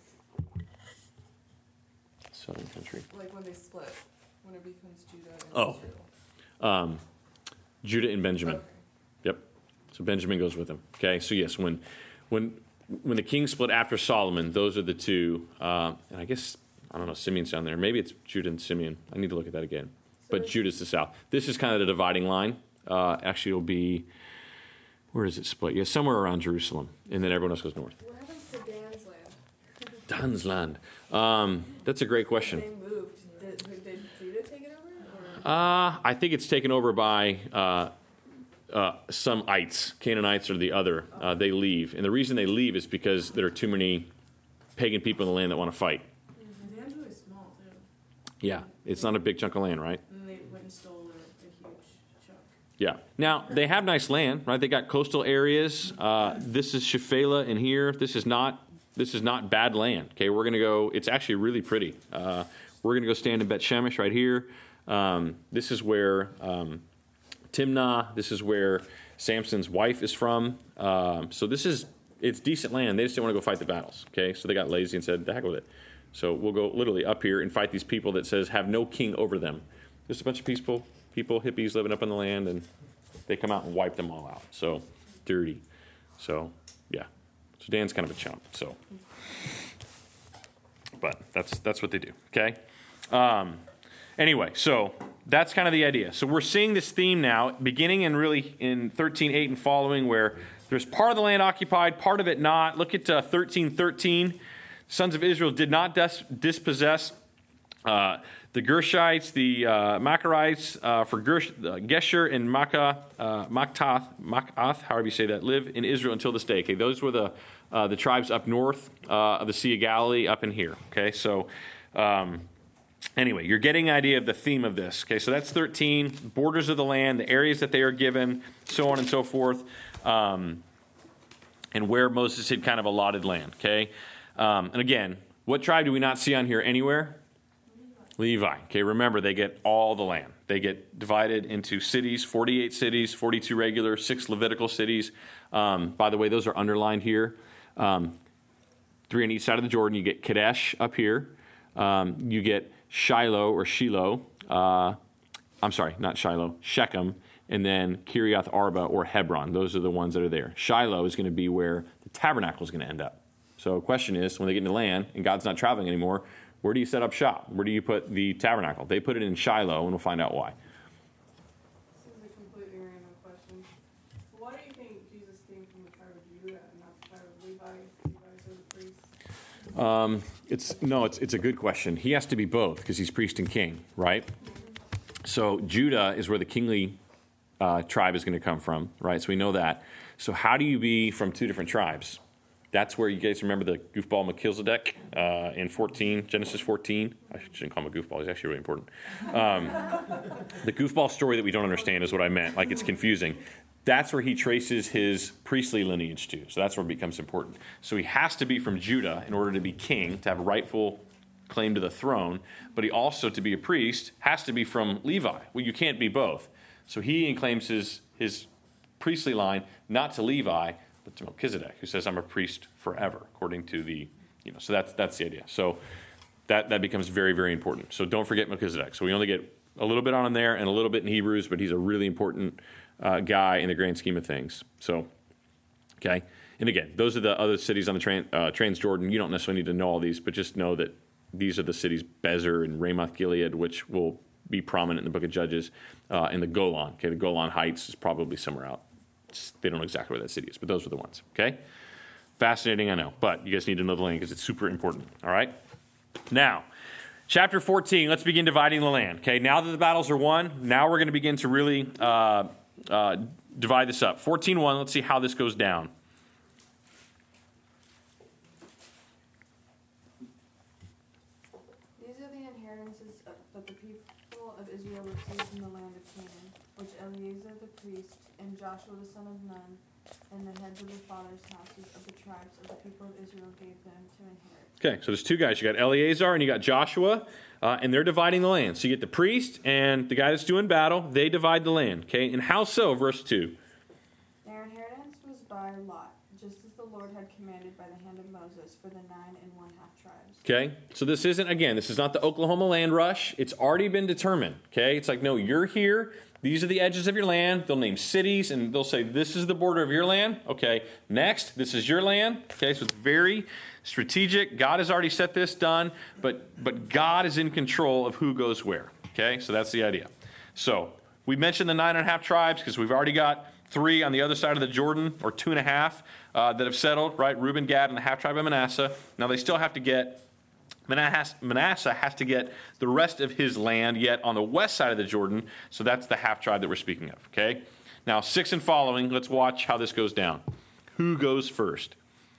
Southern country. Like when they split, when it becomes Judah and Oh. Israel. Um, Judah and Benjamin. Okay. Yep. So Benjamin goes with him. Okay. So yes, when when when the king split after Solomon, those are the two. Uh, and I guess I don't know. Simeon's down there. Maybe it's Judah and Simeon. I need to look at that again. But Judah's the south. This is kind of the dividing line. Uh, actually, it'll be, where is it split? Yeah, somewhere around Jerusalem, and then everyone else goes north. What happens to Dan's land? Dan's land. Um, that's a great question. They moved. Did, did Judah take it over? Or? Uh, I think it's taken over by uh, uh, some ites. Canaanites are the other. Uh, they leave. And the reason they leave is because there are too many pagan people in the land that want to fight. Dan's really small, too. Yeah, it's not a big chunk of land, right? And then they went and stole a, a huge chunk. Yeah. Now, they have nice land, right? They got coastal areas. Uh, this is Shephelah in here. This is not this is not bad land. Okay, we're going to go, it's actually really pretty. Uh, we're going to go stand in Bet Shemesh right here. Um, this is where um, Timnah, this is where Samson's wife is from. Um, so this is, it's decent land. They just didn't want to go fight the battles. Okay, so they got lazy and said, the heck with it. So we'll go literally up here and fight these people that says have no king over them. There's a bunch of peaceful people, hippies living up in the land, and they come out and wipe them all out. So dirty. So yeah. So Dan's kind of a chump. So, but that's that's what they do. Okay. Um, anyway, so that's kind of the idea. So we're seeing this theme now, beginning in really in thirteen eight and following, where there's part of the land occupied, part of it not. Look at uh, thirteen thirteen. Sons of Israel did not dis- dispossess uh, the Gershites, the uh, Macharites, uh, for Gersh- uh, Gesher and Makkah, uh, Maktath, Makath, however you say that, live in Israel until this day. Okay, those were the uh, the tribes up north uh, of the Sea of Galilee, up in here. Okay, so um, anyway, you're getting an idea of the theme of this. Okay, so that's thirteen, borders of the land, the areas that they are given, so on and so forth, um, and where Moses had kind of allotted land. Okay. Um, and again, what tribe do we not see on here anywhere? Levi. Okay, remember, they get all the land. They get divided into cities, forty-eight cities, forty-two regular, six Levitical cities. Um, by the way, those are underlined here. Um, three on each side of the Jordan. You get Kadesh up here. Um, you get Shiloh or Shiloh. Uh, I'm sorry, not Shiloh, Shechem. And then Kiriath Arba or Hebron. Those are the ones that are there. Shiloh is going to be where the tabernacle is going to end up. So the question is, when they get into land and God's not traveling anymore, where do you set up shop? Where do you put the tabernacle? They put it in Shiloh, and we'll find out why. This is a completely random question. Why do you think Jesus came from the tribe of Judah and not the tribe of Levi? Levi's are the priests. Um, it's no, it's it's a good question. He has to be both because he's priest and king, right? So Judah is where the kingly uh, tribe is going to come from, right? So we know that. So how do you be from two different tribes? That's where you guys remember the goofball Melchizedek uh, in fourteen, Genesis fourteen. I shouldn't call him a goofball. He's actually really important. Um, the goofball story that we don't understand is what I meant. Like, it's confusing. That's where he traces his priestly lineage to. So that's where it becomes important. So he has to be from Judah in order to be king, to have rightful claim to the throne. But he also, to be a priest, has to be from Levi. Well, you can't be both. So he claims his, his priestly line not to Levi, but to Melchizedek, who says, I'm a priest forever, according to the, you know, so that's that's the idea. So that, that becomes very, very important. So don't forget Melchizedek. So we only get a little bit on him there and a little bit in Hebrews, but he's a really important uh, guy in the grand scheme of things. So, okay. And again, those are the other cities on the Trans, uh, Transjordan. You don't necessarily need to know all these, but just know that these are the cities, Bezer and Ramoth Gilead, which will be prominent in the book of Judges, uh, and the Golan. Okay, the Golan Heights is probably somewhere out. They don't know exactly where that city is, but those are the ones, okay? Fascinating, I know, but you guys need to know the land because it's super important, all right? Now, chapter fourteen, let's begin dividing the land, okay? Now that the battles are won, now we're going to begin to really uh, uh, divide this up. fourteen one, let's see how this goes down. These are the inheritances of- that the people of Israel received from the land of Canaan, which Eleazar the priest and Joshua the son of Nun and the heads of the fathers' houses of the tribes of the people of Israel gave them to inherit. Okay, so there's two guys. You got Eleazar and you got Joshua, uh, and they're dividing the land. So you get the priest and the guy that's doing battle. They divide the land, okay? And how so? Verse two. Their inheritance was by lot, just as the Lord had commanded by the hand of Moses for the nine and one half tribes. Okay, so this isn't, again, this is not the Oklahoma land rush. It's already been determined, okay? It's like, no, you're here. These are the edges of your land. They'll name cities, and they'll say, this is the border of your land. Okay, next, this is your land. Okay, so it's very strategic. God has already set this done, but, but God is in control of who goes where. Okay, so that's the idea. So we mentioned the nine and a half tribes because we've already got three on the other side of the Jordan, or two and a half, uh, that have settled, right? Reuben, Gad, and the half tribe of Manasseh. Now they still have to get Manasseh has to get the rest of his land yet on the west side of the Jordan, so that's the half tribe that we're speaking of, okay? Now, six and following, let's watch how this goes down. Who goes first?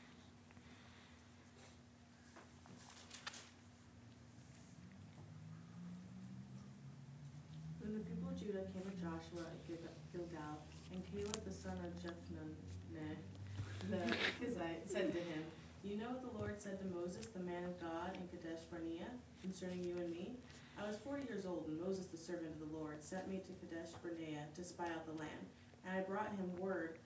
When the people of Judah came to Joshua at Gil- Gilgal, and Caleb the son of Jephunneh the Kizite said to him, You know what the Lord said to Moses, the man of God, in Kadesh Barnea, concerning you and me? I was forty years old, and Moses, the servant of the Lord, sent me to Kadesh Barnea to spy out the land. And I brought him word,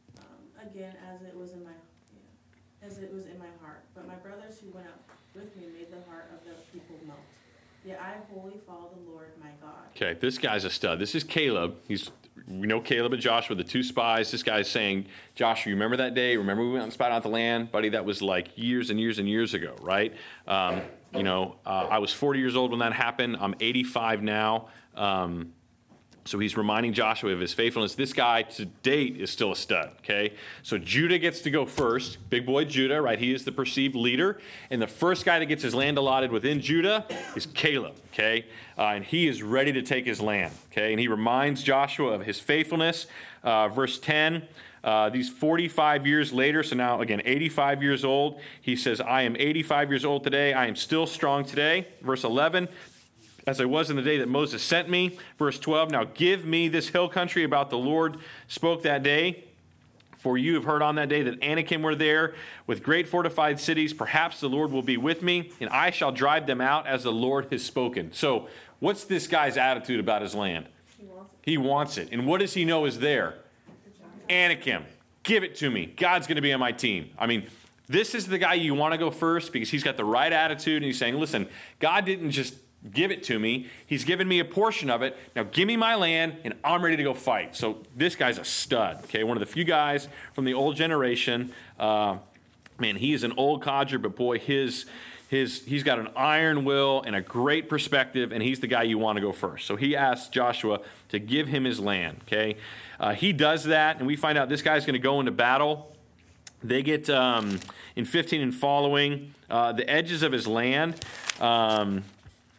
um, again, as it was in my yeah, as it was in my heart. But my brothers who went up with me made the heart of the people melt. Yet I wholly follow the Lord my God. Okay, this guy's a stud. This is Caleb. He's we know Caleb and Joshua, the two spies. This guy's saying, Joshua, you remember that day? Remember we went and spied out the land? Buddy, that was like years and years and years ago, right? Um, you know, uh, I was forty years old when that happened. I'm eighty-five now. Um, so he's reminding Joshua of his faithfulness. This guy to date is still a stud, okay? So Judah gets to go first. Big boy Judah, right? He is the perceived leader. And the first guy that gets his land allotted within Judah is Caleb, okay? Uh, and he is ready to take his land, okay? And he reminds Joshua of his faithfulness. Uh, verse ten, uh, these forty-five years later, so now again, eighty-five years old, he says, I am eighty-five years old today. I am still strong today. Verse eleven, as I was in the day that Moses sent me. Verse twelve, now give me this hill country about the Lord spoke that day. For you have heard on that day that Anakim were there with great fortified cities. Perhaps the Lord will be with me, and I shall drive them out as the Lord has spoken. So what's this guy's attitude about his land? He wants He wants it. And what does he know is there? Anakim. Give it to me. God's going to be on my team. I mean, this is the guy you want to go first because he's got the right attitude, and he's saying, listen, God didn't just give it to me. He's given me a portion of it. Now give me my land, and I'm ready to go fight. So this guy's a stud, okay? One of the few guys from the old generation. Uh, man, he is an old codger, but boy, his his he's got an iron will and a great perspective, and he's the guy you want to go first. So he asks Joshua to give him his land, okay? Uh, he does that, and we find out this guy's going to go into battle. They get, um, in fifteen and following, uh, the edges of his land. Um,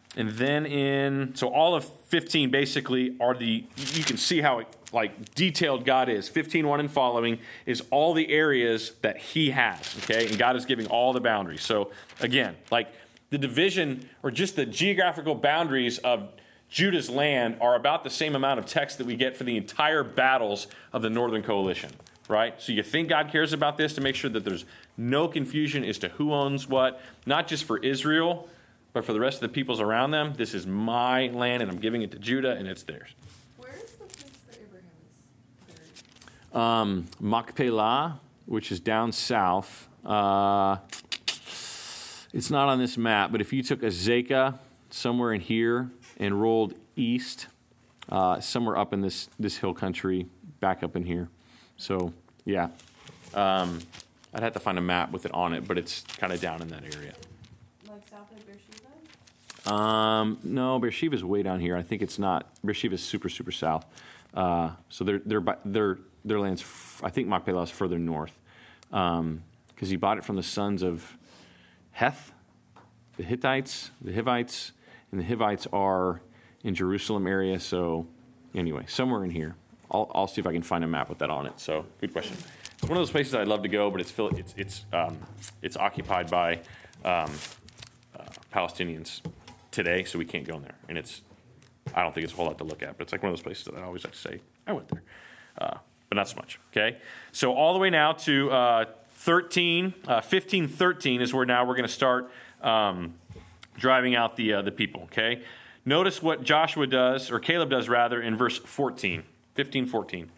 and then in, so all of fifteen basically are the, you can see how like detailed God is. fifteen one and following is all the areas that he has, okay? And God is giving all the boundaries. So again, like the division or just the geographical boundaries of Judah's land are about the same amount of text that we get for the entire battles of the Northern Coalition, right? So you think God cares about this to make sure that there's no confusion as to who owns what, not just for Israel, but for the rest of the peoples around them. This is my land, and I'm giving it to Judah, and it's theirs. Where is the place that Abraham is buried? Um, Machpelah, which is down south. Uh, it's not on this map, but if you took Azekah somewhere in here and rolled east, uh, somewhere up in this, this hill country, back up in here. So, yeah. Um, I'd have to find a map with it on it, but it's kind of down in that area. Like south of Beersheba? Um, no, Beersheba's way down here. I think it's not. Beersheba's super, super south. Uh, so their their their their land's. F- I think Machpelah is further north, because um, he bought it from the sons of Heth, the Hittites, the Hivites, and the Hivites are in Jerusalem area. So anyway, somewhere in here, I'll I'll see if I can find a map with that on it. So good question. It's one of those places I'd love to go, but it's it's it's um, it's occupied by um, uh, Palestinians today, so we can't go in there. And it's, I don't think it's a whole lot to look at, but it's like one of those places that I always like to say, I went there. Uh, but not so much, okay? So all the way now to uh, thirteen, uh, fifteen thirteen is where now we're going to start um, driving out the uh, the people, okay? Notice what Joshua does, or Caleb does rather, in verse fourteen, fifteen fourteen.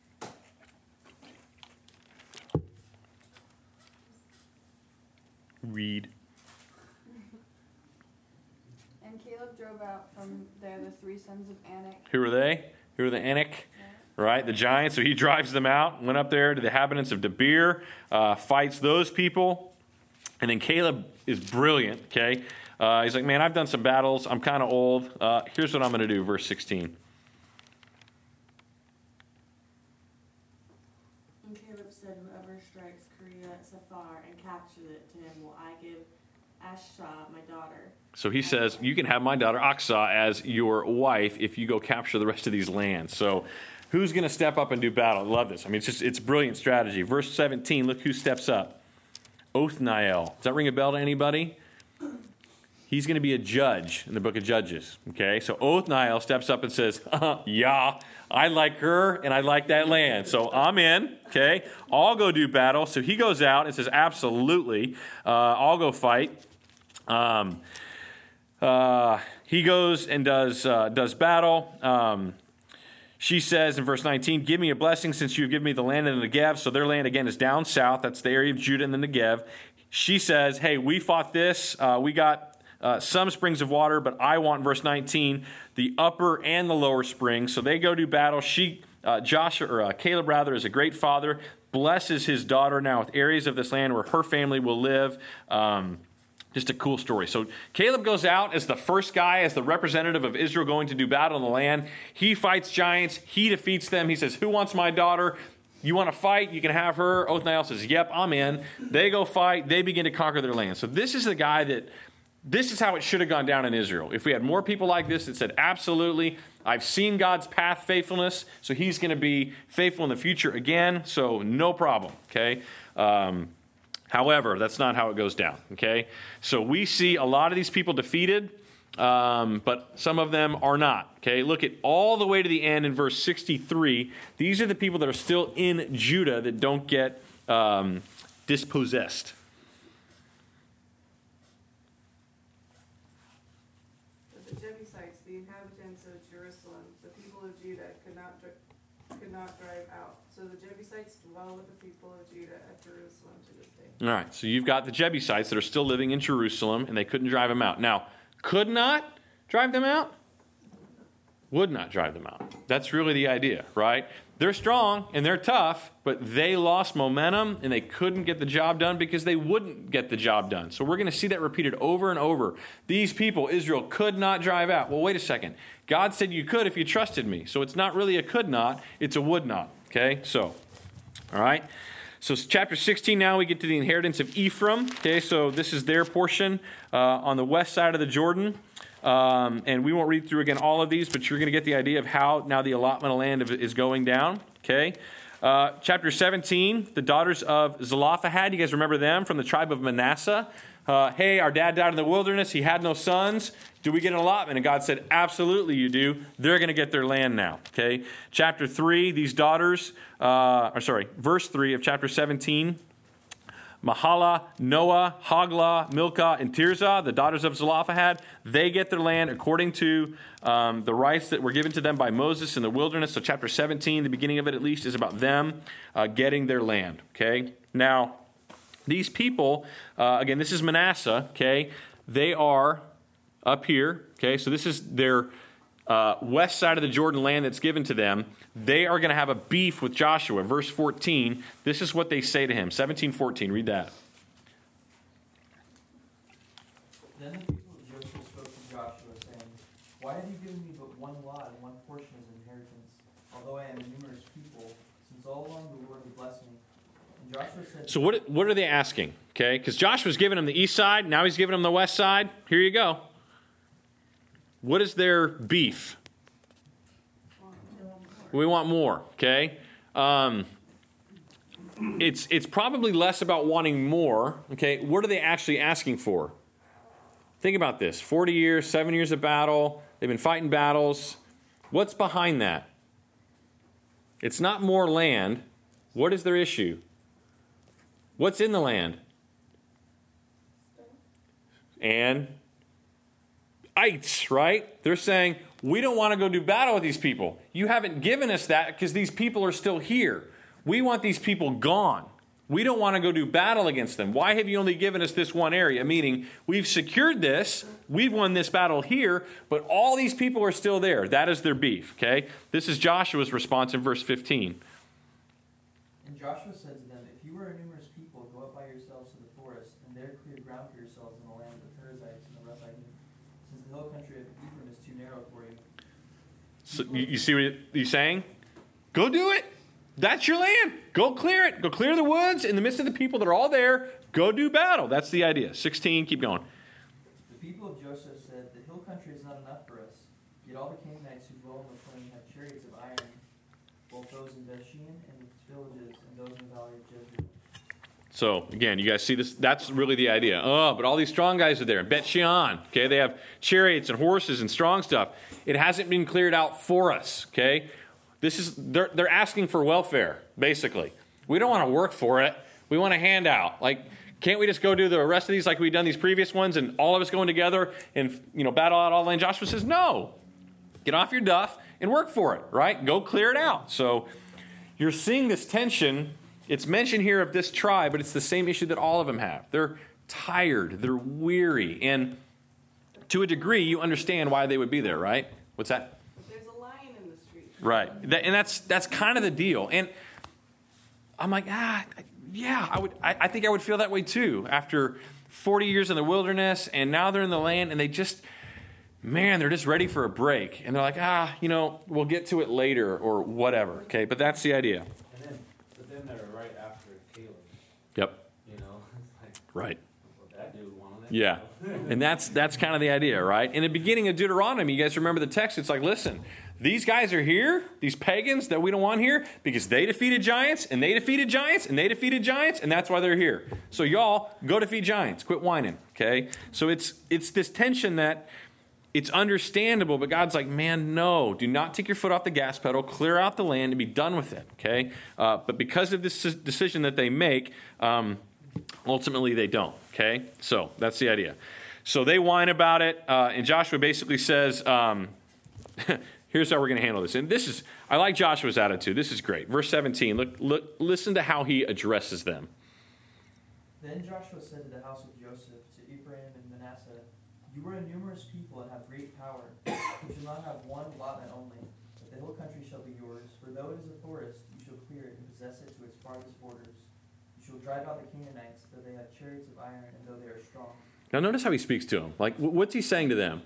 Read. And Caleb drove out from there the three sons of Anak. Who are they? Who are the Anak? Right, the giants. So he drives them out, went up there to the inhabitants of Debir, uh, fights those people. And then Caleb is brilliant, okay? Uh, he's like, man, I've done some battles. I'm kind of old. Uh, here's what I'm going to do, verse sixteen. And Caleb said, whoever strikes Kiryat Sephar and captures it to him will I give Ashah, my daughter. So he says, you can have my daughter Aksah as your wife if you go capture the rest of these lands. So who's going to step up and do battle? I love this. I mean, it's just, it's brilliant strategy. Verse seventeen, look who steps up. Othniel. Does that ring a bell to anybody? He's going to be a judge in the book of Judges. Okay, so Othniel steps up and says, uh, yeah, I like her and I like that land. So I'm in, okay? I'll go do battle. So he goes out and says, absolutely, uh, I'll go fight. Um, uh, he goes and does uh, does battle. Um, she says in verse nineteen, give me a blessing since you've given me the land in the Negev. So their land, again, is down south. That's the area of Judah and the Negev. She says, hey, we fought this. Uh, we got uh, some springs of water, but I want, verse nineteen, the upper and the lower springs. So they go do battle. She, uh, Joshua, or uh, Caleb, rather, is a great father, blesses his daughter now with areas of this land where her family will live. Um Just a cool story. So Caleb goes out as the first guy, as the representative of Israel going to do battle in the land. He fights giants. He defeats them. He says, who wants my daughter? You want to fight? You can have her. Othniel says, yep, I'm in. They go fight. They begin to conquer their land. So this is the guy that, this is how it should have gone down in Israel. If we had more people like this that said, absolutely, I've seen God's path faithfulness, so he's going to be faithful in the future again, so no problem, okay? Um However, that's not how it goes down, okay? So we see a lot of these people defeated, um, but some of them are not, okay? Look at all the way to the end in verse sixty-three. These are the people that are still in Judah that don't get um, dispossessed. But the Jebusites, the inhabitants of Jerusalem, the people of Judah, could not dri- could not drive out. So the Jebusites dwell with the people of Judah at Jerusalem to this day. All right, so you've got the Jebusites that are still living in Jerusalem, and they couldn't drive them out. Now, could not drive them out? Would not drive them out. That's really the idea, right? They're strong and they're tough, but they lost momentum and they couldn't get the job done because they wouldn't get the job done. So we're going to see that repeated over and over. These people, Israel, could not drive out. Well, wait a second. God said you could if you trusted me. So it's not really a could not, it's a would not. Okay, so, all right. So chapter sixteen now, we get to the inheritance of Ephraim. Okay, so this is their portion uh, on the west side of the Jordan. Um, and we won't read through again all of these, but you're going to get the idea of how now the allotment of land is going down. Okay. Uh, chapter seventeen, the daughters of Zelophehad. You guys remember them from the tribe of Manasseh? Uh, hey, our dad died in the wilderness. He had no sons. Do we get an allotment? And God said, absolutely you do. They're going to get their land now. Okay. Chapter three, these daughters, uh, or sorry, verse three of chapter seventeen. Mahala, Noah, Hagla, Milcah, and Tirzah, the daughters of Zelophehad, they get their land according to um, the rights that were given to them by Moses in the wilderness. So chapter seventeen, the beginning of it at least, is about them uh, getting their land. Okay. Now, these people, uh, again, this is Manasseh. Okay. They are up here. Okay. So this is their uh, west side of the Jordan land that's given to them. They are going to have a beef with Joshua. Verse fourteen, this is what they say to him. seventeen fourteen, read that. Then the people of Joseph spoke to Joshua, saying, Why have you given me but one lot and one portion as inheritance, although I am a numerous people, since all along the Lord would bless me? And Joshua said... So what, what are they asking? Okay, because Joshua's giving them the east side, now he's giving them the west side. Here you go. What is their beef? We want more, okay? Um, it's it's probably less about wanting more, okay? What are they actually asking for? Think about this. forty years, seven years of battle. They've been fighting battles. What's behind that? It's not more land. What is their issue? What's in the land? And ites, right? They're saying, we don't want to go do battle with these people. You haven't given us that because these people are still here. We want these people gone. We don't want to go do battle against them. Why have you only given us this one area? Meaning, we've secured this, we've won this battle here, but all these people are still there. That is their beef, okay? This is Joshua's response in verse fifteen. And Joshua said to them, If you are a numerous people, go up by yourselves to the forest, and there clear ground for yourselves in the land of the Perizzites and the Rephaim, since the hill country of Ephraim is too narrow for you. So you, you see what he's saying? Go do it. That's your land. Go clear it. Go clear the woods in the midst of the people that are all there. Go do battle. That's the idea. sixteen, keep going. The people of Joseph said, The hill country is not enough for us. Yet all the Canaanites who dwell in the plain have chariots of iron, both those in Bethshean and its villages, and those in the valley of Jezreel. So, again, you guys see this? That's really the idea. Oh, but all these strong guys are there. Bet Shean, okay? They have chariots and horses and strong stuff. It hasn't been cleared out for us, okay? This is, they're, they're asking for welfare, basically. We don't want to work for it. We want a handout. Like, can't we just go do the rest of these like we've done these previous ones and all of us going together and, you know, battle out all the land? Joshua says, no. Get off your duff and work for it, right? Go clear it out. So you're seeing this tension. It's mentioned here of this tribe, but it's the same issue that all of them have. They're tired. They're weary. And to a degree, you understand why they would be there, right? What's that? There's a lion in the street. Right. That, and that's that's kind of the deal. And I'm like, ah, yeah, I would. I, I think I would feel that way too after forty years in the wilderness, and now they're in the land, and they just, man, they're just ready for a break. And they're like, ah, you know, we'll get to it later or whatever. Okay, but that's the idea. And then, but then they're right after Caleb. Yep. You know, it's like, Right. what that dude wanted. Yeah. And that's that's kind of the idea, right? In the beginning of Deuteronomy, you guys remember the text, it's like, listen, these guys are here, these pagans that we don't want here, because they defeated giants, and they defeated giants, and they defeated giants, and that's why they're here. So y'all, go defeat giants. Quit whining, okay? So it's it's this tension that it's understandable, but God's like, man, no, do not take your foot off the gas pedal, clear out the land, and be done with it, okay? Uh, but because of this decision that they make, um, ultimately they don't, okay? So that's the idea. So they whine about it, uh, and Joshua basically says, um, here's how we're going to handle this. And this is, I like Joshua's attitude. This is great. Verse seventeen, look, look, listen to how he addresses them. Then Joshua said to the house of Joseph, to Ephraim and Manasseh, You are a numerous people and have great power. You shall not have one allotment only, but the hill country shall be yours. For though it is a forest, you shall clear it and possess it to its farthest borders. You shall drive out the Canaanites, though they have chariots of iron, and though they are strong. Now notice how he speaks to them. Like, what's he saying to them?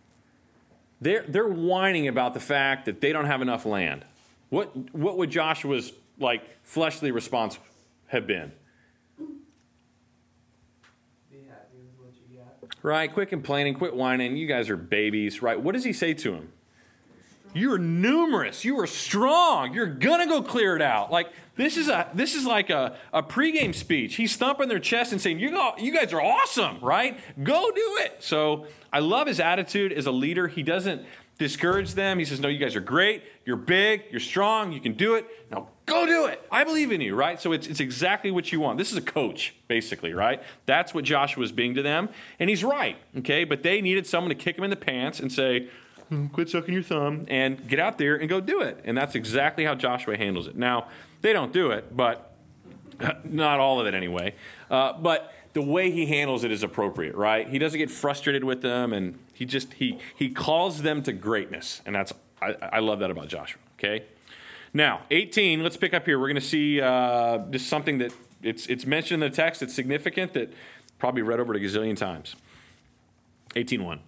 They're, they're whining about the fact that they don't have enough land. What, what would Joshua's, like, fleshly response have been? Be happy with what you got. right? Quit complaining, quit whining. You guys are babies, right? What does he say to him? You are numerous. You are strong. You're gonna go clear it out. Like this is a this is like a, a pregame speech. He's thumping their chest and saying, "You go, you guys are awesome, right? Go do it." So I love his attitude as a leader. He doesn't discourage them. He says, "No, you guys are great. You're big. You're strong. You can do it. Now go do it. I believe in you." Right? So it's it's exactly what you want. This is a coach, basically, right? That's what Joshua's being to them, and he's right. Okay, but they needed someone to kick him in the pants and say, "Quit sucking your thumb and get out there and go do it." And that's exactly how Joshua handles it. Now, they don't do it, but not all of it anyway. Uh, but the way he handles it is appropriate, right? He doesn't get frustrated with them, and he just he he calls them to greatness, and that's I, I love that about Joshua. Okay, now eighteen. Let's pick up here. We're going to see uh, just something that it's it's mentioned in the text. It's significant that probably read over it a gazillion times. eighteen one.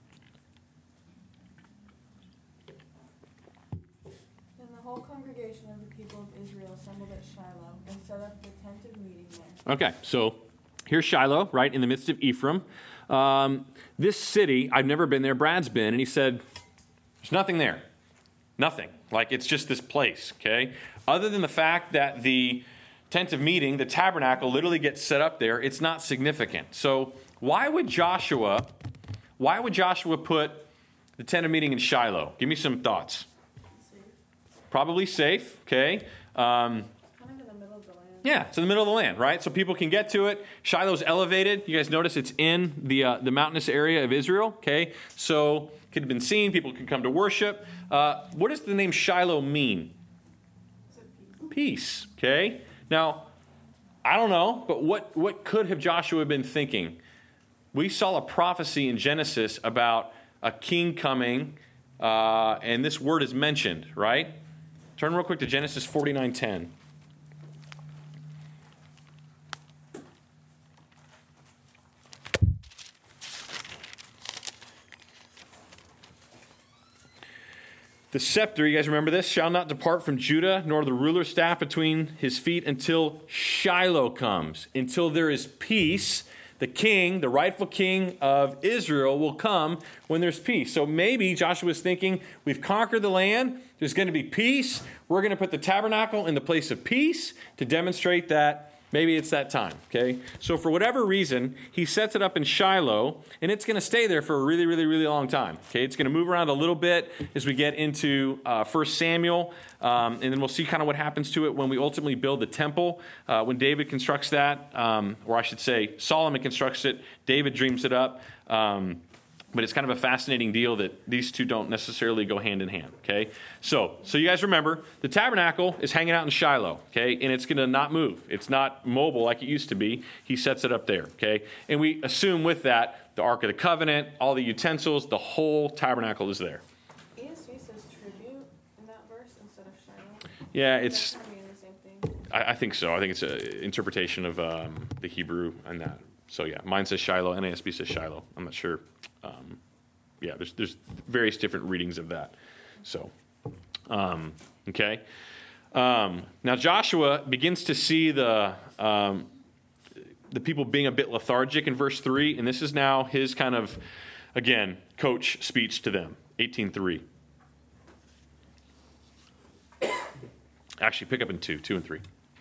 whole congregation of the people of Israel assembled at Shiloh and set up the tent of meeting there. Okay, so here's Shiloh, right, in the midst of Ephraim. Um, this city, I've never been there. Brad's been, and he said, there's nothing there. Nothing. Like, it's just this place, okay? Other than the fact that the tent of meeting, the tabernacle, literally gets set up there, it's not significant. So why would Joshua, why would Joshua put the tent of meeting in Shiloh? Give me some thoughts. Safe. Probably safe, okay? Um, Kind of in the middle of the land. yeah, it's in the middle of the land, right? So people can get to it. Shiloh's elevated. You guys notice it's in the uh, the mountainous area of Israel, okay? So it could have been seen. People can come to worship. Uh, what does the name Shiloh mean? Peace, okay? Now, I don't know, but what, what could have Joshua been thinking? We saw a prophecy in Genesis about a king coming, uh, and this word is mentioned, right? Turn real quick to Genesis forty-nine ten. The scepter, you guys remember this, shall not depart from Judah, nor the ruler's staff between his feet until Shiloh comes, until there is peace. The king, the rightful king of Israel, will come when there's peace. So maybe Joshua was thinking, we've conquered the land, there's going to be peace, we're going to put the tabernacle in the place of peace to demonstrate that maybe it's that time, okay? So for whatever reason, he sets it up in Shiloh, and it's going to stay there for a really, really, really long time, okay? It's going to move around a little bit as we get into uh, First Samuel, um, and then we'll see kind of what happens to it when we ultimately build the temple. Uh, when David constructs that, um, or I should say Solomon constructs it, David dreams it up. Um, But it's kind of a fascinating deal that these two don't necessarily go hand in hand, okay? So, so you guys remember, the tabernacle is hanging out in Shiloh, okay? And it's going to not move. It's not mobile like it used to be. He sets it up there, okay? And we assume with that, the Ark of the Covenant, all the utensils, the whole tabernacle is there. E S V says tribute in that verse instead of Shiloh. Yeah, Does it's, that kind of mean the same thing? I, I think so. I think it's an interpretation of um, the Hebrew and that. So yeah, mine says Shiloh, N A S B says Shiloh. I'm not sure. Um, yeah, there's there's various different readings of that. So, um, okay. Um, now Joshua begins to see the um, the people being a bit lethargic in verse three, and this is now his kind of, again, coach speech to them. eighteen three. Actually, pick up in two, two and three.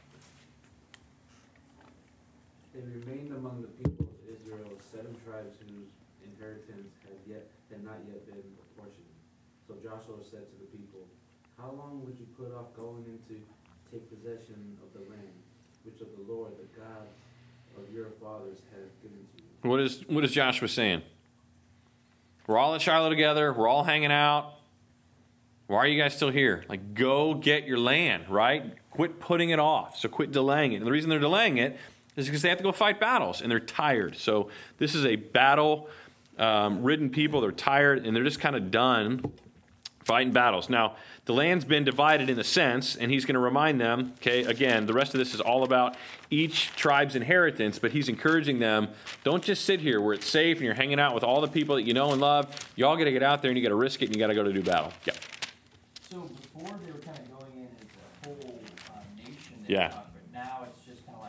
They remained among the people of Israel seven tribes whose inheritance had yet had not yet been apportioned. So Joshua said to the people, "How long would you put off going in to take possession of the land, which of the Lord, the God of your fathers, has given to you?" What is what is Joshua saying? We're all at Shiloh together. We're all hanging out. Why are you guys still here? Like, go get your land, right? Quit putting it off. So quit delaying it. And the reason they're delaying it is because they have to go fight battles, and they're tired. So this is a battle-ridden um, people. They're tired, and they're just kind of done fighting battles. Now, the land's been divided in a sense, and he's going to remind them, okay, again, the rest of this is all about each tribe's inheritance, but he's encouraging them, don't just sit here where it's safe and you're hanging out with all the people that you know and love. You all got to get out there, and you got to risk it, and you got to go to do battle. Yeah. So before they were kind of going in as a whole uh, nation, Yeah. uh, but now it's just kind of like by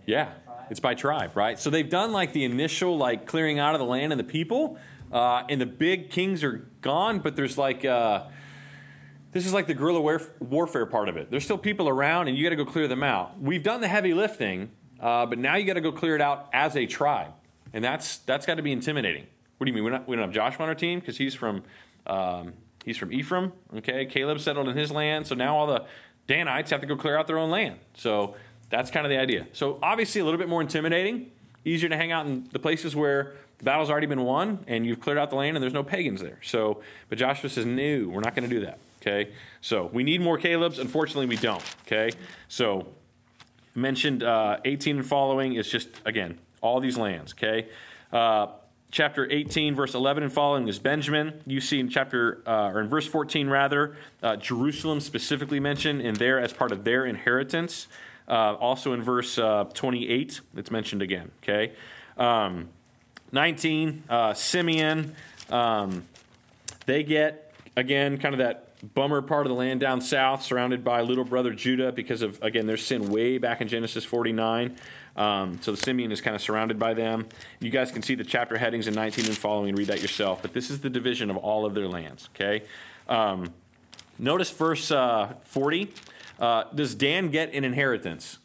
Yeah, Tribe? it's by tribe, right? So they've done like the initial like clearing out of the land and the people, uh, and the big kings are gone, but there's like uh, this is like the guerrilla warf- warfare part of it. There's still people around, and you got to go clear them out. We've done the heavy lifting, uh, but now you got to go clear it out as a tribe, and that's that's got to be intimidating. What do you mean? We're not, we don't have Joshua on our team because he's from um, he's from Ephraim. Okay, Caleb settled in his land, so now all the Danites have to go clear out their own land. So that's kind of the idea. So obviously a little bit more intimidating, easier to hang out in the places where the battle's already been won and you've cleared out the land and there's no pagans there. So, but Joshua says, no, we're not going to do that. Okay, so we need more Calebs. Unfortunately, we don't. Okay, so mentioned uh, eighteen and following is just, again, all these lands. Okay, uh, chapter eighteen, verse eleven and following is Benjamin. You see in chapter, uh, or in verse fourteen rather, uh, Jerusalem specifically mentioned in there as part of their inheritance. Uh, also in verse uh, twenty-eight, it's mentioned again. Okay, um, nineteen, uh, Simeon. Um, they get, again, kind of that bummer part of the land down south, surrounded by little brother Judah because of, again, their sin way back in Genesis forty-nine. Um, so the Simeon is kind of surrounded by them. You guys can see the chapter headings in nineteen and following and read that yourself. But this is the division of all of their lands. Okay. Um, notice verse uh, forty. Uh, does Dan get an inheritance?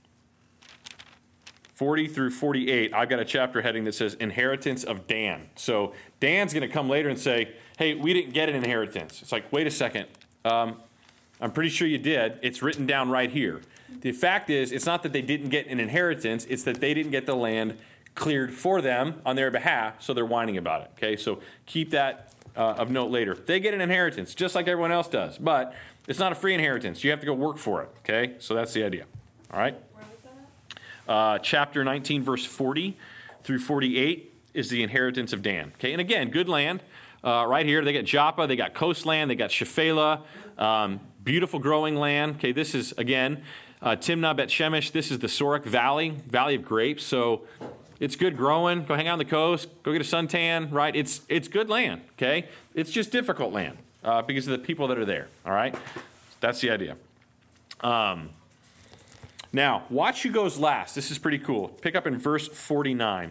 forty through forty-eight, I've got a chapter heading that says inheritance of Dan. So Dan's going to come later and say, hey, we didn't get an inheritance. It's like, wait a second. Um, I'm pretty sure you did. It's written down right here. The fact is, it's not that they didn't get an inheritance. It's that they didn't get the land cleared for them on their behalf, so they're whining about it. Okay, so keep that uh, of note later. They get an inheritance, just like everyone else does. But it's not a free inheritance. You have to go work for it. Okay, so that's the idea. All right? Where was that at? Uh, chapter nineteen, verse forty through forty-eight is the inheritance of Dan. Okay, and again, good land. Uh, right here, they got Joppa, they got coastland, they got Shephelah, um, beautiful growing land. Okay, this is, again, uh, Timnah, Bet Shemesh. This is the Sorek Valley, Valley of Grapes. So it's good growing. Go hang out on the coast. Go get a suntan, right? It's it's good land, okay? It's just difficult land uh, because of the people that are there, all right? That's the idea. Um, now, watch who goes last. This is pretty cool. Pick up in verse forty-nine.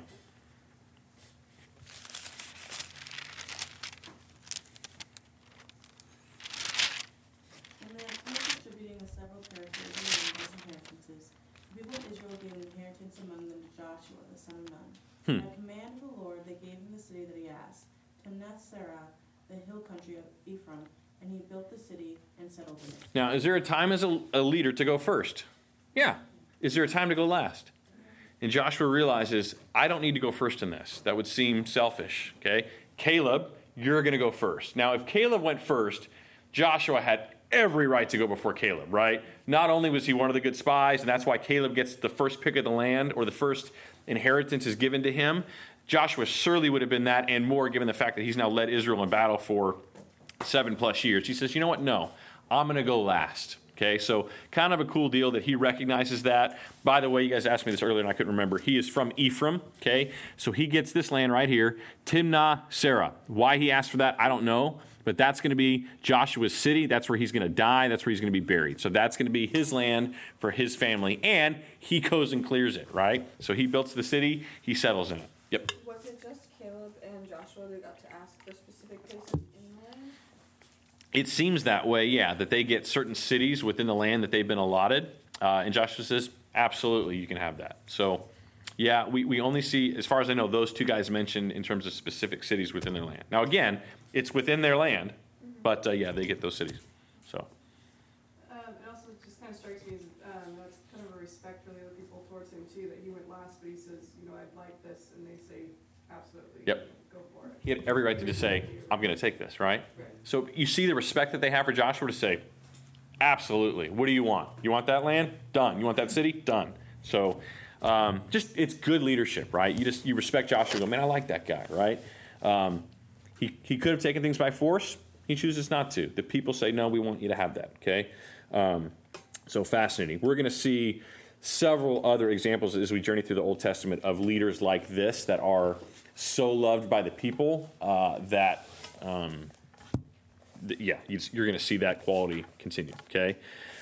And then after distributing the several territories and these inheritances, the people of Israel gave an inheritance among them to Joshua, the son of Nun. Hmm. By command of the Lord, they gave him the city that he asked, Timnath-serah, the hill country of Ephraim, and he built the city and settled in it. Now, is there a time as a, a leader to go first? Yeah. Is there a time to go last? And Joshua realizes, I don't need to go first in this. That would seem selfish, okay? Caleb, you're going to go first. Now, if Caleb went first, Joshua had every right to go before Caleb, right? Not only was he one of the good spies, and that's why Caleb gets the first pick of the land, or the first inheritance is given to him. Joshua surely would have been that and more, given the fact that he's now led Israel in battle for seven plus years. He says, you know what? No, I'm going to go last. Okay, so kind of a cool deal that he recognizes that. By the way, you guys asked me this earlier and I couldn't remember. He is from Ephraim, okay? So he gets this land right here, Timnath-serah. Why he asked for that, I don't know. But that's going to be Joshua's city. That's where he's going to die. That's where he's going to be buried. So that's going to be his land for his family. And he goes and clears it, right? So he builds the city. He settles in it. Yep. Was it just Caleb and Joshua that got to ask for specific places in the land? It seems that way, yeah, that they get certain cities within the land that they've been allotted. Uh, and Joshua says, absolutely, you can have that. So, yeah, we, we only see, as far as I know, those two guys mentioned in terms of specific cities within their land. Now, again, it's within their land, but, uh, yeah, they get those cities. So, Um, it also just kind of strikes me as um, that's kind of a respect from the other people towards him too. That he went last, but he says, you know, I'd like this, and they say, absolutely, Yep. go for it. he had every right to just say, I'm going to take this, right? Right. So you see the respect that they have for Joshua to say, absolutely. What do you want? You want that land? Done. You want that city? Done. So um, just it's good leadership, right? You just you respect Joshua. Go, man, I like that guy, right? Um, he he could have taken things by force. He chooses not to. The people say, no, we want you to have that. Okay. Um, so fascinating. We're going to see several other examples as we journey through the Old Testament of leaders like this that are so loved by the people uh, that. Um, Yeah, you're going to see that quality continue, okay?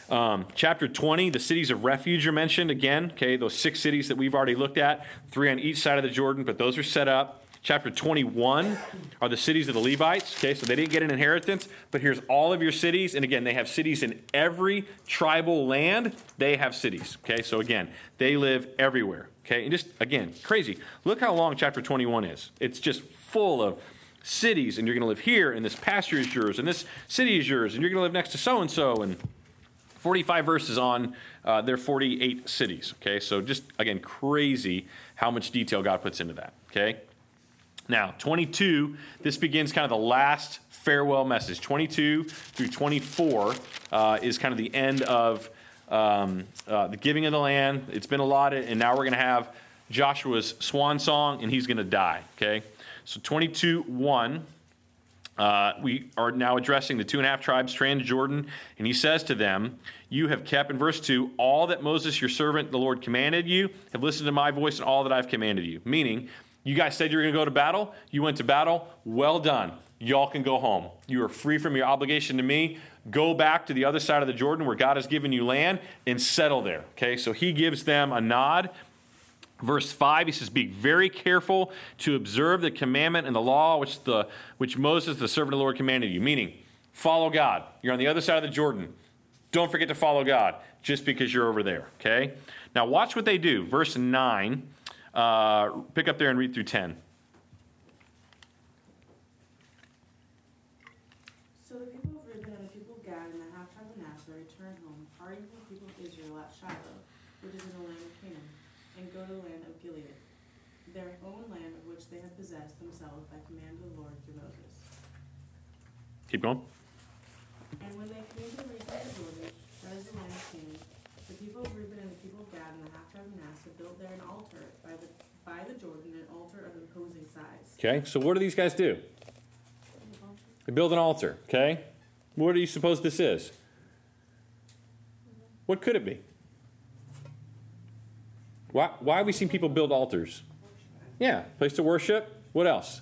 Um, chapter twenty, the cities of refuge are mentioned again. Okay, those six cities that we've already looked at, three on each side of the Jordan, but those are set up. Chapter twenty-one are the cities of the Levites. Okay, so they didn't get an inheritance, but here's all of your cities. And again, they have cities in every tribal land. They have cities. Okay, so again, they live everywhere. Okay, and just, again, crazy. Look how long chapter twenty-one is. It's just full of cities, and you're going to live here, and this pasture is yours, and this city is yours, and you're going to live next to so-and-so, and forty-five verses on uh, their forty-eight cities. Okay, so just, again, crazy how much detail God puts into that. Okay. Now, twenty-two, this begins kind of the last farewell message. twenty-two through twenty-four uh, is kind of the end of um, uh, the giving of the land. It's been allotted, and now we're going to have Joshua's swan song, and he's going to die, okay? So twenty-two one, uh, we are now addressing the two and a half tribes, Transjordan, and he says to them, you have kept, in verse two, all that Moses, your servant, the Lord commanded you, have listened to my voice and all that I've commanded you. Meaning, you guys said you were going to go to battle. You went to battle. Well done. Y'all can go home. You are free from your obligation to me. Go back to the other side of the Jordan where God has given you land and settle there. Okay, so he gives them a nod. Verse five, he says, be very careful to observe the commandment and the law which the which Moses, the servant of the Lord, commanded you. Meaning, follow God. You're on the other side of the Jordan. Don't forget to follow God just because you're over there. Okay? Now watch what they do. Verse nine. Uh, pick up there and read through ten. So the people of Reuben and the people of Gad and the half tribe of Manasseh returned home, parting from the people of Israel at Shiloh, which is in the land of Canaan, and go to the land of Gilead, their own land of which they had possessed themselves by command of the Lord through Moses. Keep going. And when they came to the region of Jordan, that is the land of Canaan, the people of Reuben and the people of Gad and the half tribe of Manasseh built there an altar by the by the Jordan, an altar of imposing size. Okay, so what do these guys do? They build an altar. Okay, what do you suppose this is? What could it be? Why why have we seen people build altars? Yeah, place to worship. What else?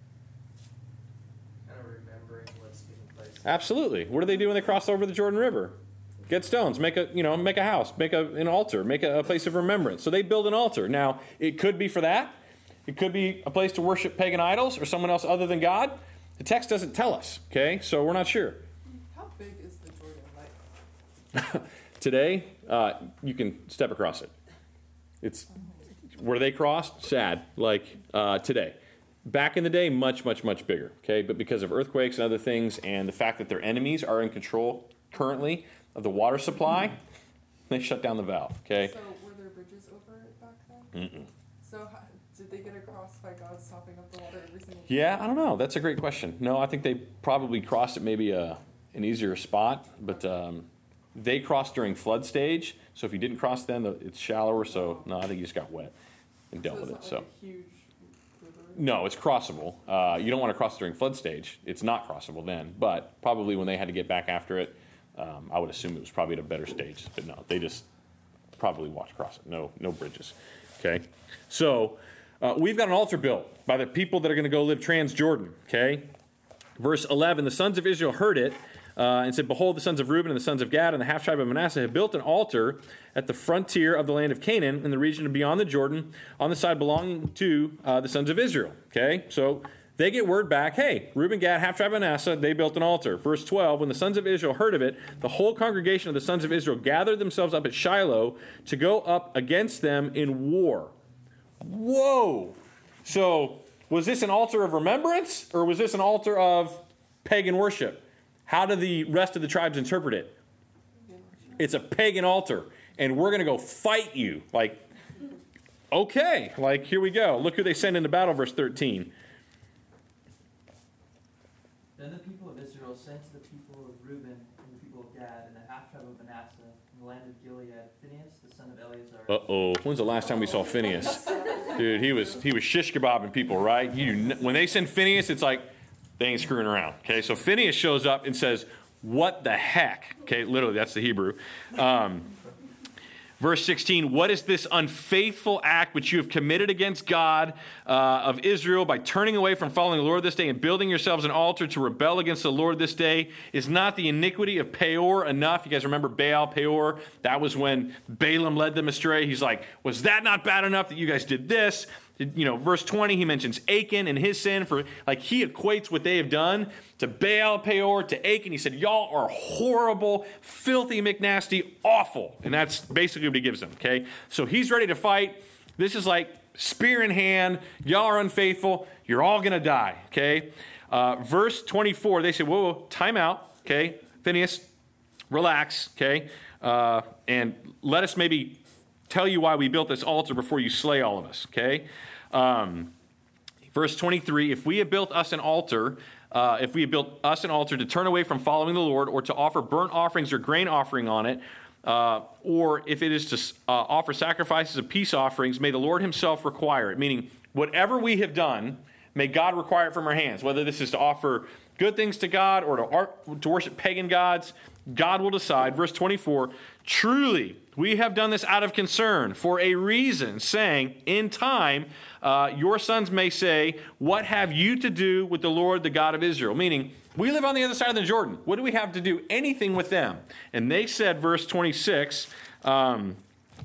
Kind of remembering what's taking place. Absolutely. What do they do when they cross over the Jordan River? Get stones, make a you know make a house, make a, an altar, make a, a place of remembrance. So they build an altar. Now it could be for that. It could be a place to worship pagan idols or someone else other than God. The text doesn't tell us. Okay, so we're not sure. How big is the Jordan? Like Today, uh, you can step across it. It's where they crossed. Sad, like uh, today. Back in the day, much, much, much bigger. Okay, but because of earthquakes and other things, and the fact that their enemies are in control currently of the water supply, they shut down the valve. Okay. So were there bridges over it back then? Mm-mm. So how, did they get across by God stopping up the water every single? Yeah, I don't know. That's a great question. No, I think they probably crossed at maybe a an easier spot, but um, they crossed during flood stage. So if you didn't cross then, the, it's shallower. So no, I think you just got wet and dealt so with it. it's So not like a huge river? no, it's crossable. Uh, you don't want to cross during flood stage. It's not crossable then. But probably when they had to get back after it, um, I would assume it was probably at a better stage. But no, they just probably walked across it. No, no bridges. Okay, so uh, we've got an altar built by the people that are going to go live Transjordan. Okay, verse eleven: the sons of Israel heard it uh, and said, "Behold, the sons of Reuben and the sons of Gad and the half tribe of Manasseh have built an altar at the frontier of the land of Canaan in the region beyond the Jordan, on the side belonging to uh, the sons of Israel." Okay, so they get word back, hey, Reuben, Gad, half tribe of Manasseh, they built an altar. Verse twelve, when the sons of Israel heard of it, the whole congregation of the sons of Israel gathered themselves up at Shiloh to go up against them in war. Whoa! So, was this an altar of remembrance, or was this an altar of pagan worship? How do the rest of the tribes interpret it? It's a pagan altar, and we're going to go fight you. Like, okay, like, here we go. Look who they send into battle, verse thirteen. Then the people of Israel sent to the people of Reuben and the people of Gad and the half tribe of Manasseh in the land of Gilead, Phinehas the son of Eleazar. Uh-oh. When's the last time we saw Phineas? Dude, he was he was shish kebabbing people, right? You, when they send Phineas, it's like, they ain't screwing around. Okay, so Phineas shows up and says, what the heck? Okay, literally, that's the Hebrew. Um, Verse sixteen, what is this unfaithful act which you have committed against God uh, of Israel by turning away from following the Lord this day and building yourselves an altar to rebel against the Lord this day? Is not the iniquity of Peor enough? You guys remember Baal, Peor? That was when Balaam led them astray. He's like, was that not bad enough that you guys did this? You know, verse twenty, he mentions Achan and his sin. For like he equates what they have done to Baal, Peor, to Achan. He said, y'all are horrible, filthy, McNasty, awful. And that's basically what he gives them, okay? So he's ready to fight. This is like spear in hand. Y'all are unfaithful. You're all going to die, okay? Uh, verse twenty-four, they say, whoa, whoa, time out, okay? Phinehas, relax, okay? Uh, and let us maybe tell you why we built this altar before you slay all of us, okay? Um, verse twenty-three, if we have built us an altar, uh, if we have built us an altar to turn away from following the Lord or to offer burnt offerings or grain offering on it, uh, or if it is to uh, offer sacrifices of peace offerings, may the Lord himself require it. Meaning, whatever we have done, may God require it from our hands. Whether this is to offer good things to God or to, art, to worship pagan gods, God will decide. Verse twenty-four, truly, we have done this out of concern for a reason, saying, in time, uh, your sons may say, what have you to do with the Lord, the God of Israel? Meaning, we live on the other side of the Jordan. What do we have to do anything with them? And they said, verse twenty-six, um,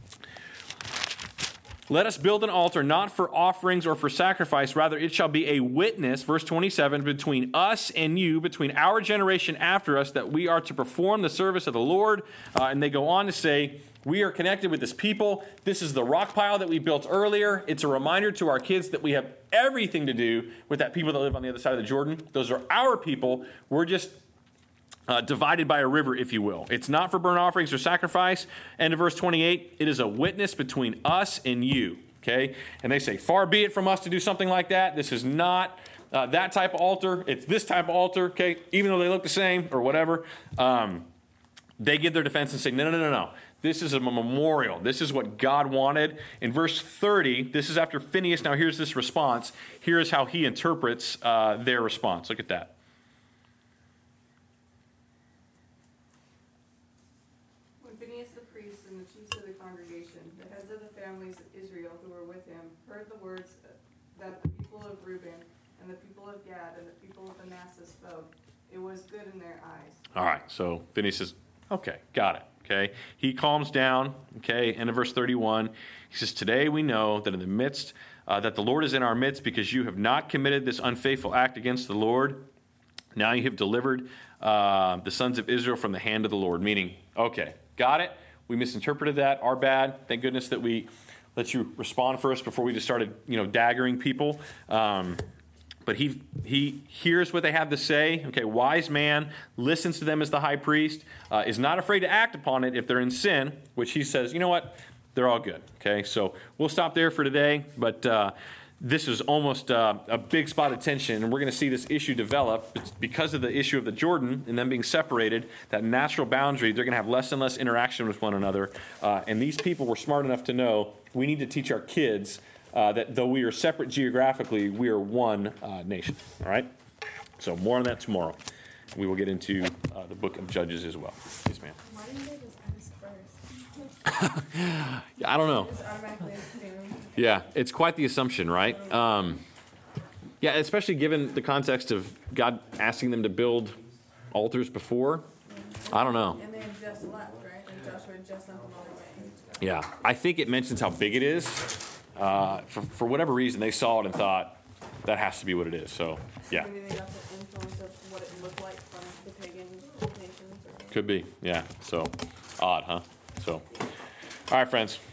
let us build an altar not for offerings or for sacrifice. Rather, it shall be a witness, verse twenty-seven, between us and you, between our generation after us, that we are to perform the service of the Lord. Uh, and they go on to say, we are connected with this people. This is the rock pile that we built earlier. It's a reminder to our kids that we have everything to do with that people that live on the other side of the Jordan. Those are our people. We're just Uh, divided by a river, if you will. It's not for burnt offerings or sacrifice. And in verse twenty-eight, it is a witness between us and you. Okay? And they say, far be it from us to do something like that. This is not uh, that type of altar. It's this type of altar. Okay? Even though they look the same or whatever. Um, they give their defense and say, no, no, no, no, no. This is a memorial. This is what God wanted. In verse thirty, this is after Phinehas. Now here's this response. Here's how he interprets uh, their response. Look at that. Families of Israel who were with him heard the words that the people of Reuben and the people of Gad and the people of Manasseh spoke. It was good in their eyes. All right, so Phinehas says, okay, got it, okay? He calms down, okay? And in verse thirty-one, he says, today we know that in the midst, uh, that the Lord is in our midst because you have not committed this unfaithful act against the Lord. Now you have delivered uh, the sons of Israel from the hand of the Lord. Meaning, okay, got it. We misinterpreted that. Our bad. Thank goodness that we let you respond first before we just started, you know, daggering people. Um, but he he hears what they have to say. Okay, wise man listens to them as the high priest, uh, is not afraid to act upon it if they're in sin, which he says, you know what, they're all good. Okay, so we'll stop there for today. But uh, this is almost uh, a big spot of tension, and we're going to see this issue develop. It's because of the issue of the Jordan and them being separated, that natural boundary, they're going to have less and less interaction with one another. Uh, and these people were smart enough to know we need to teach our kids uh, that though we are separate geographically, we are one uh, nation. All right? So more on that tomorrow. We will get into uh, the book of Judges as well. Yes, ma'am. Why didn't they just ask first? Yeah, I don't know. Just automatically assume. Yeah, it's quite the assumption, right? Um, yeah, especially given the context of God asking them to build altars before. I don't know. And they had just left, right? And Joshua had just sent them on their way. Yeah, I think it mentions how big it is. Uh, for, for whatever reason, they saw it and thought that has to be what it is. So, yeah. Maybe they got the influence of what it looked like from the pagan nations. Or Could be, yeah. So, odd, huh? So, all right, friends.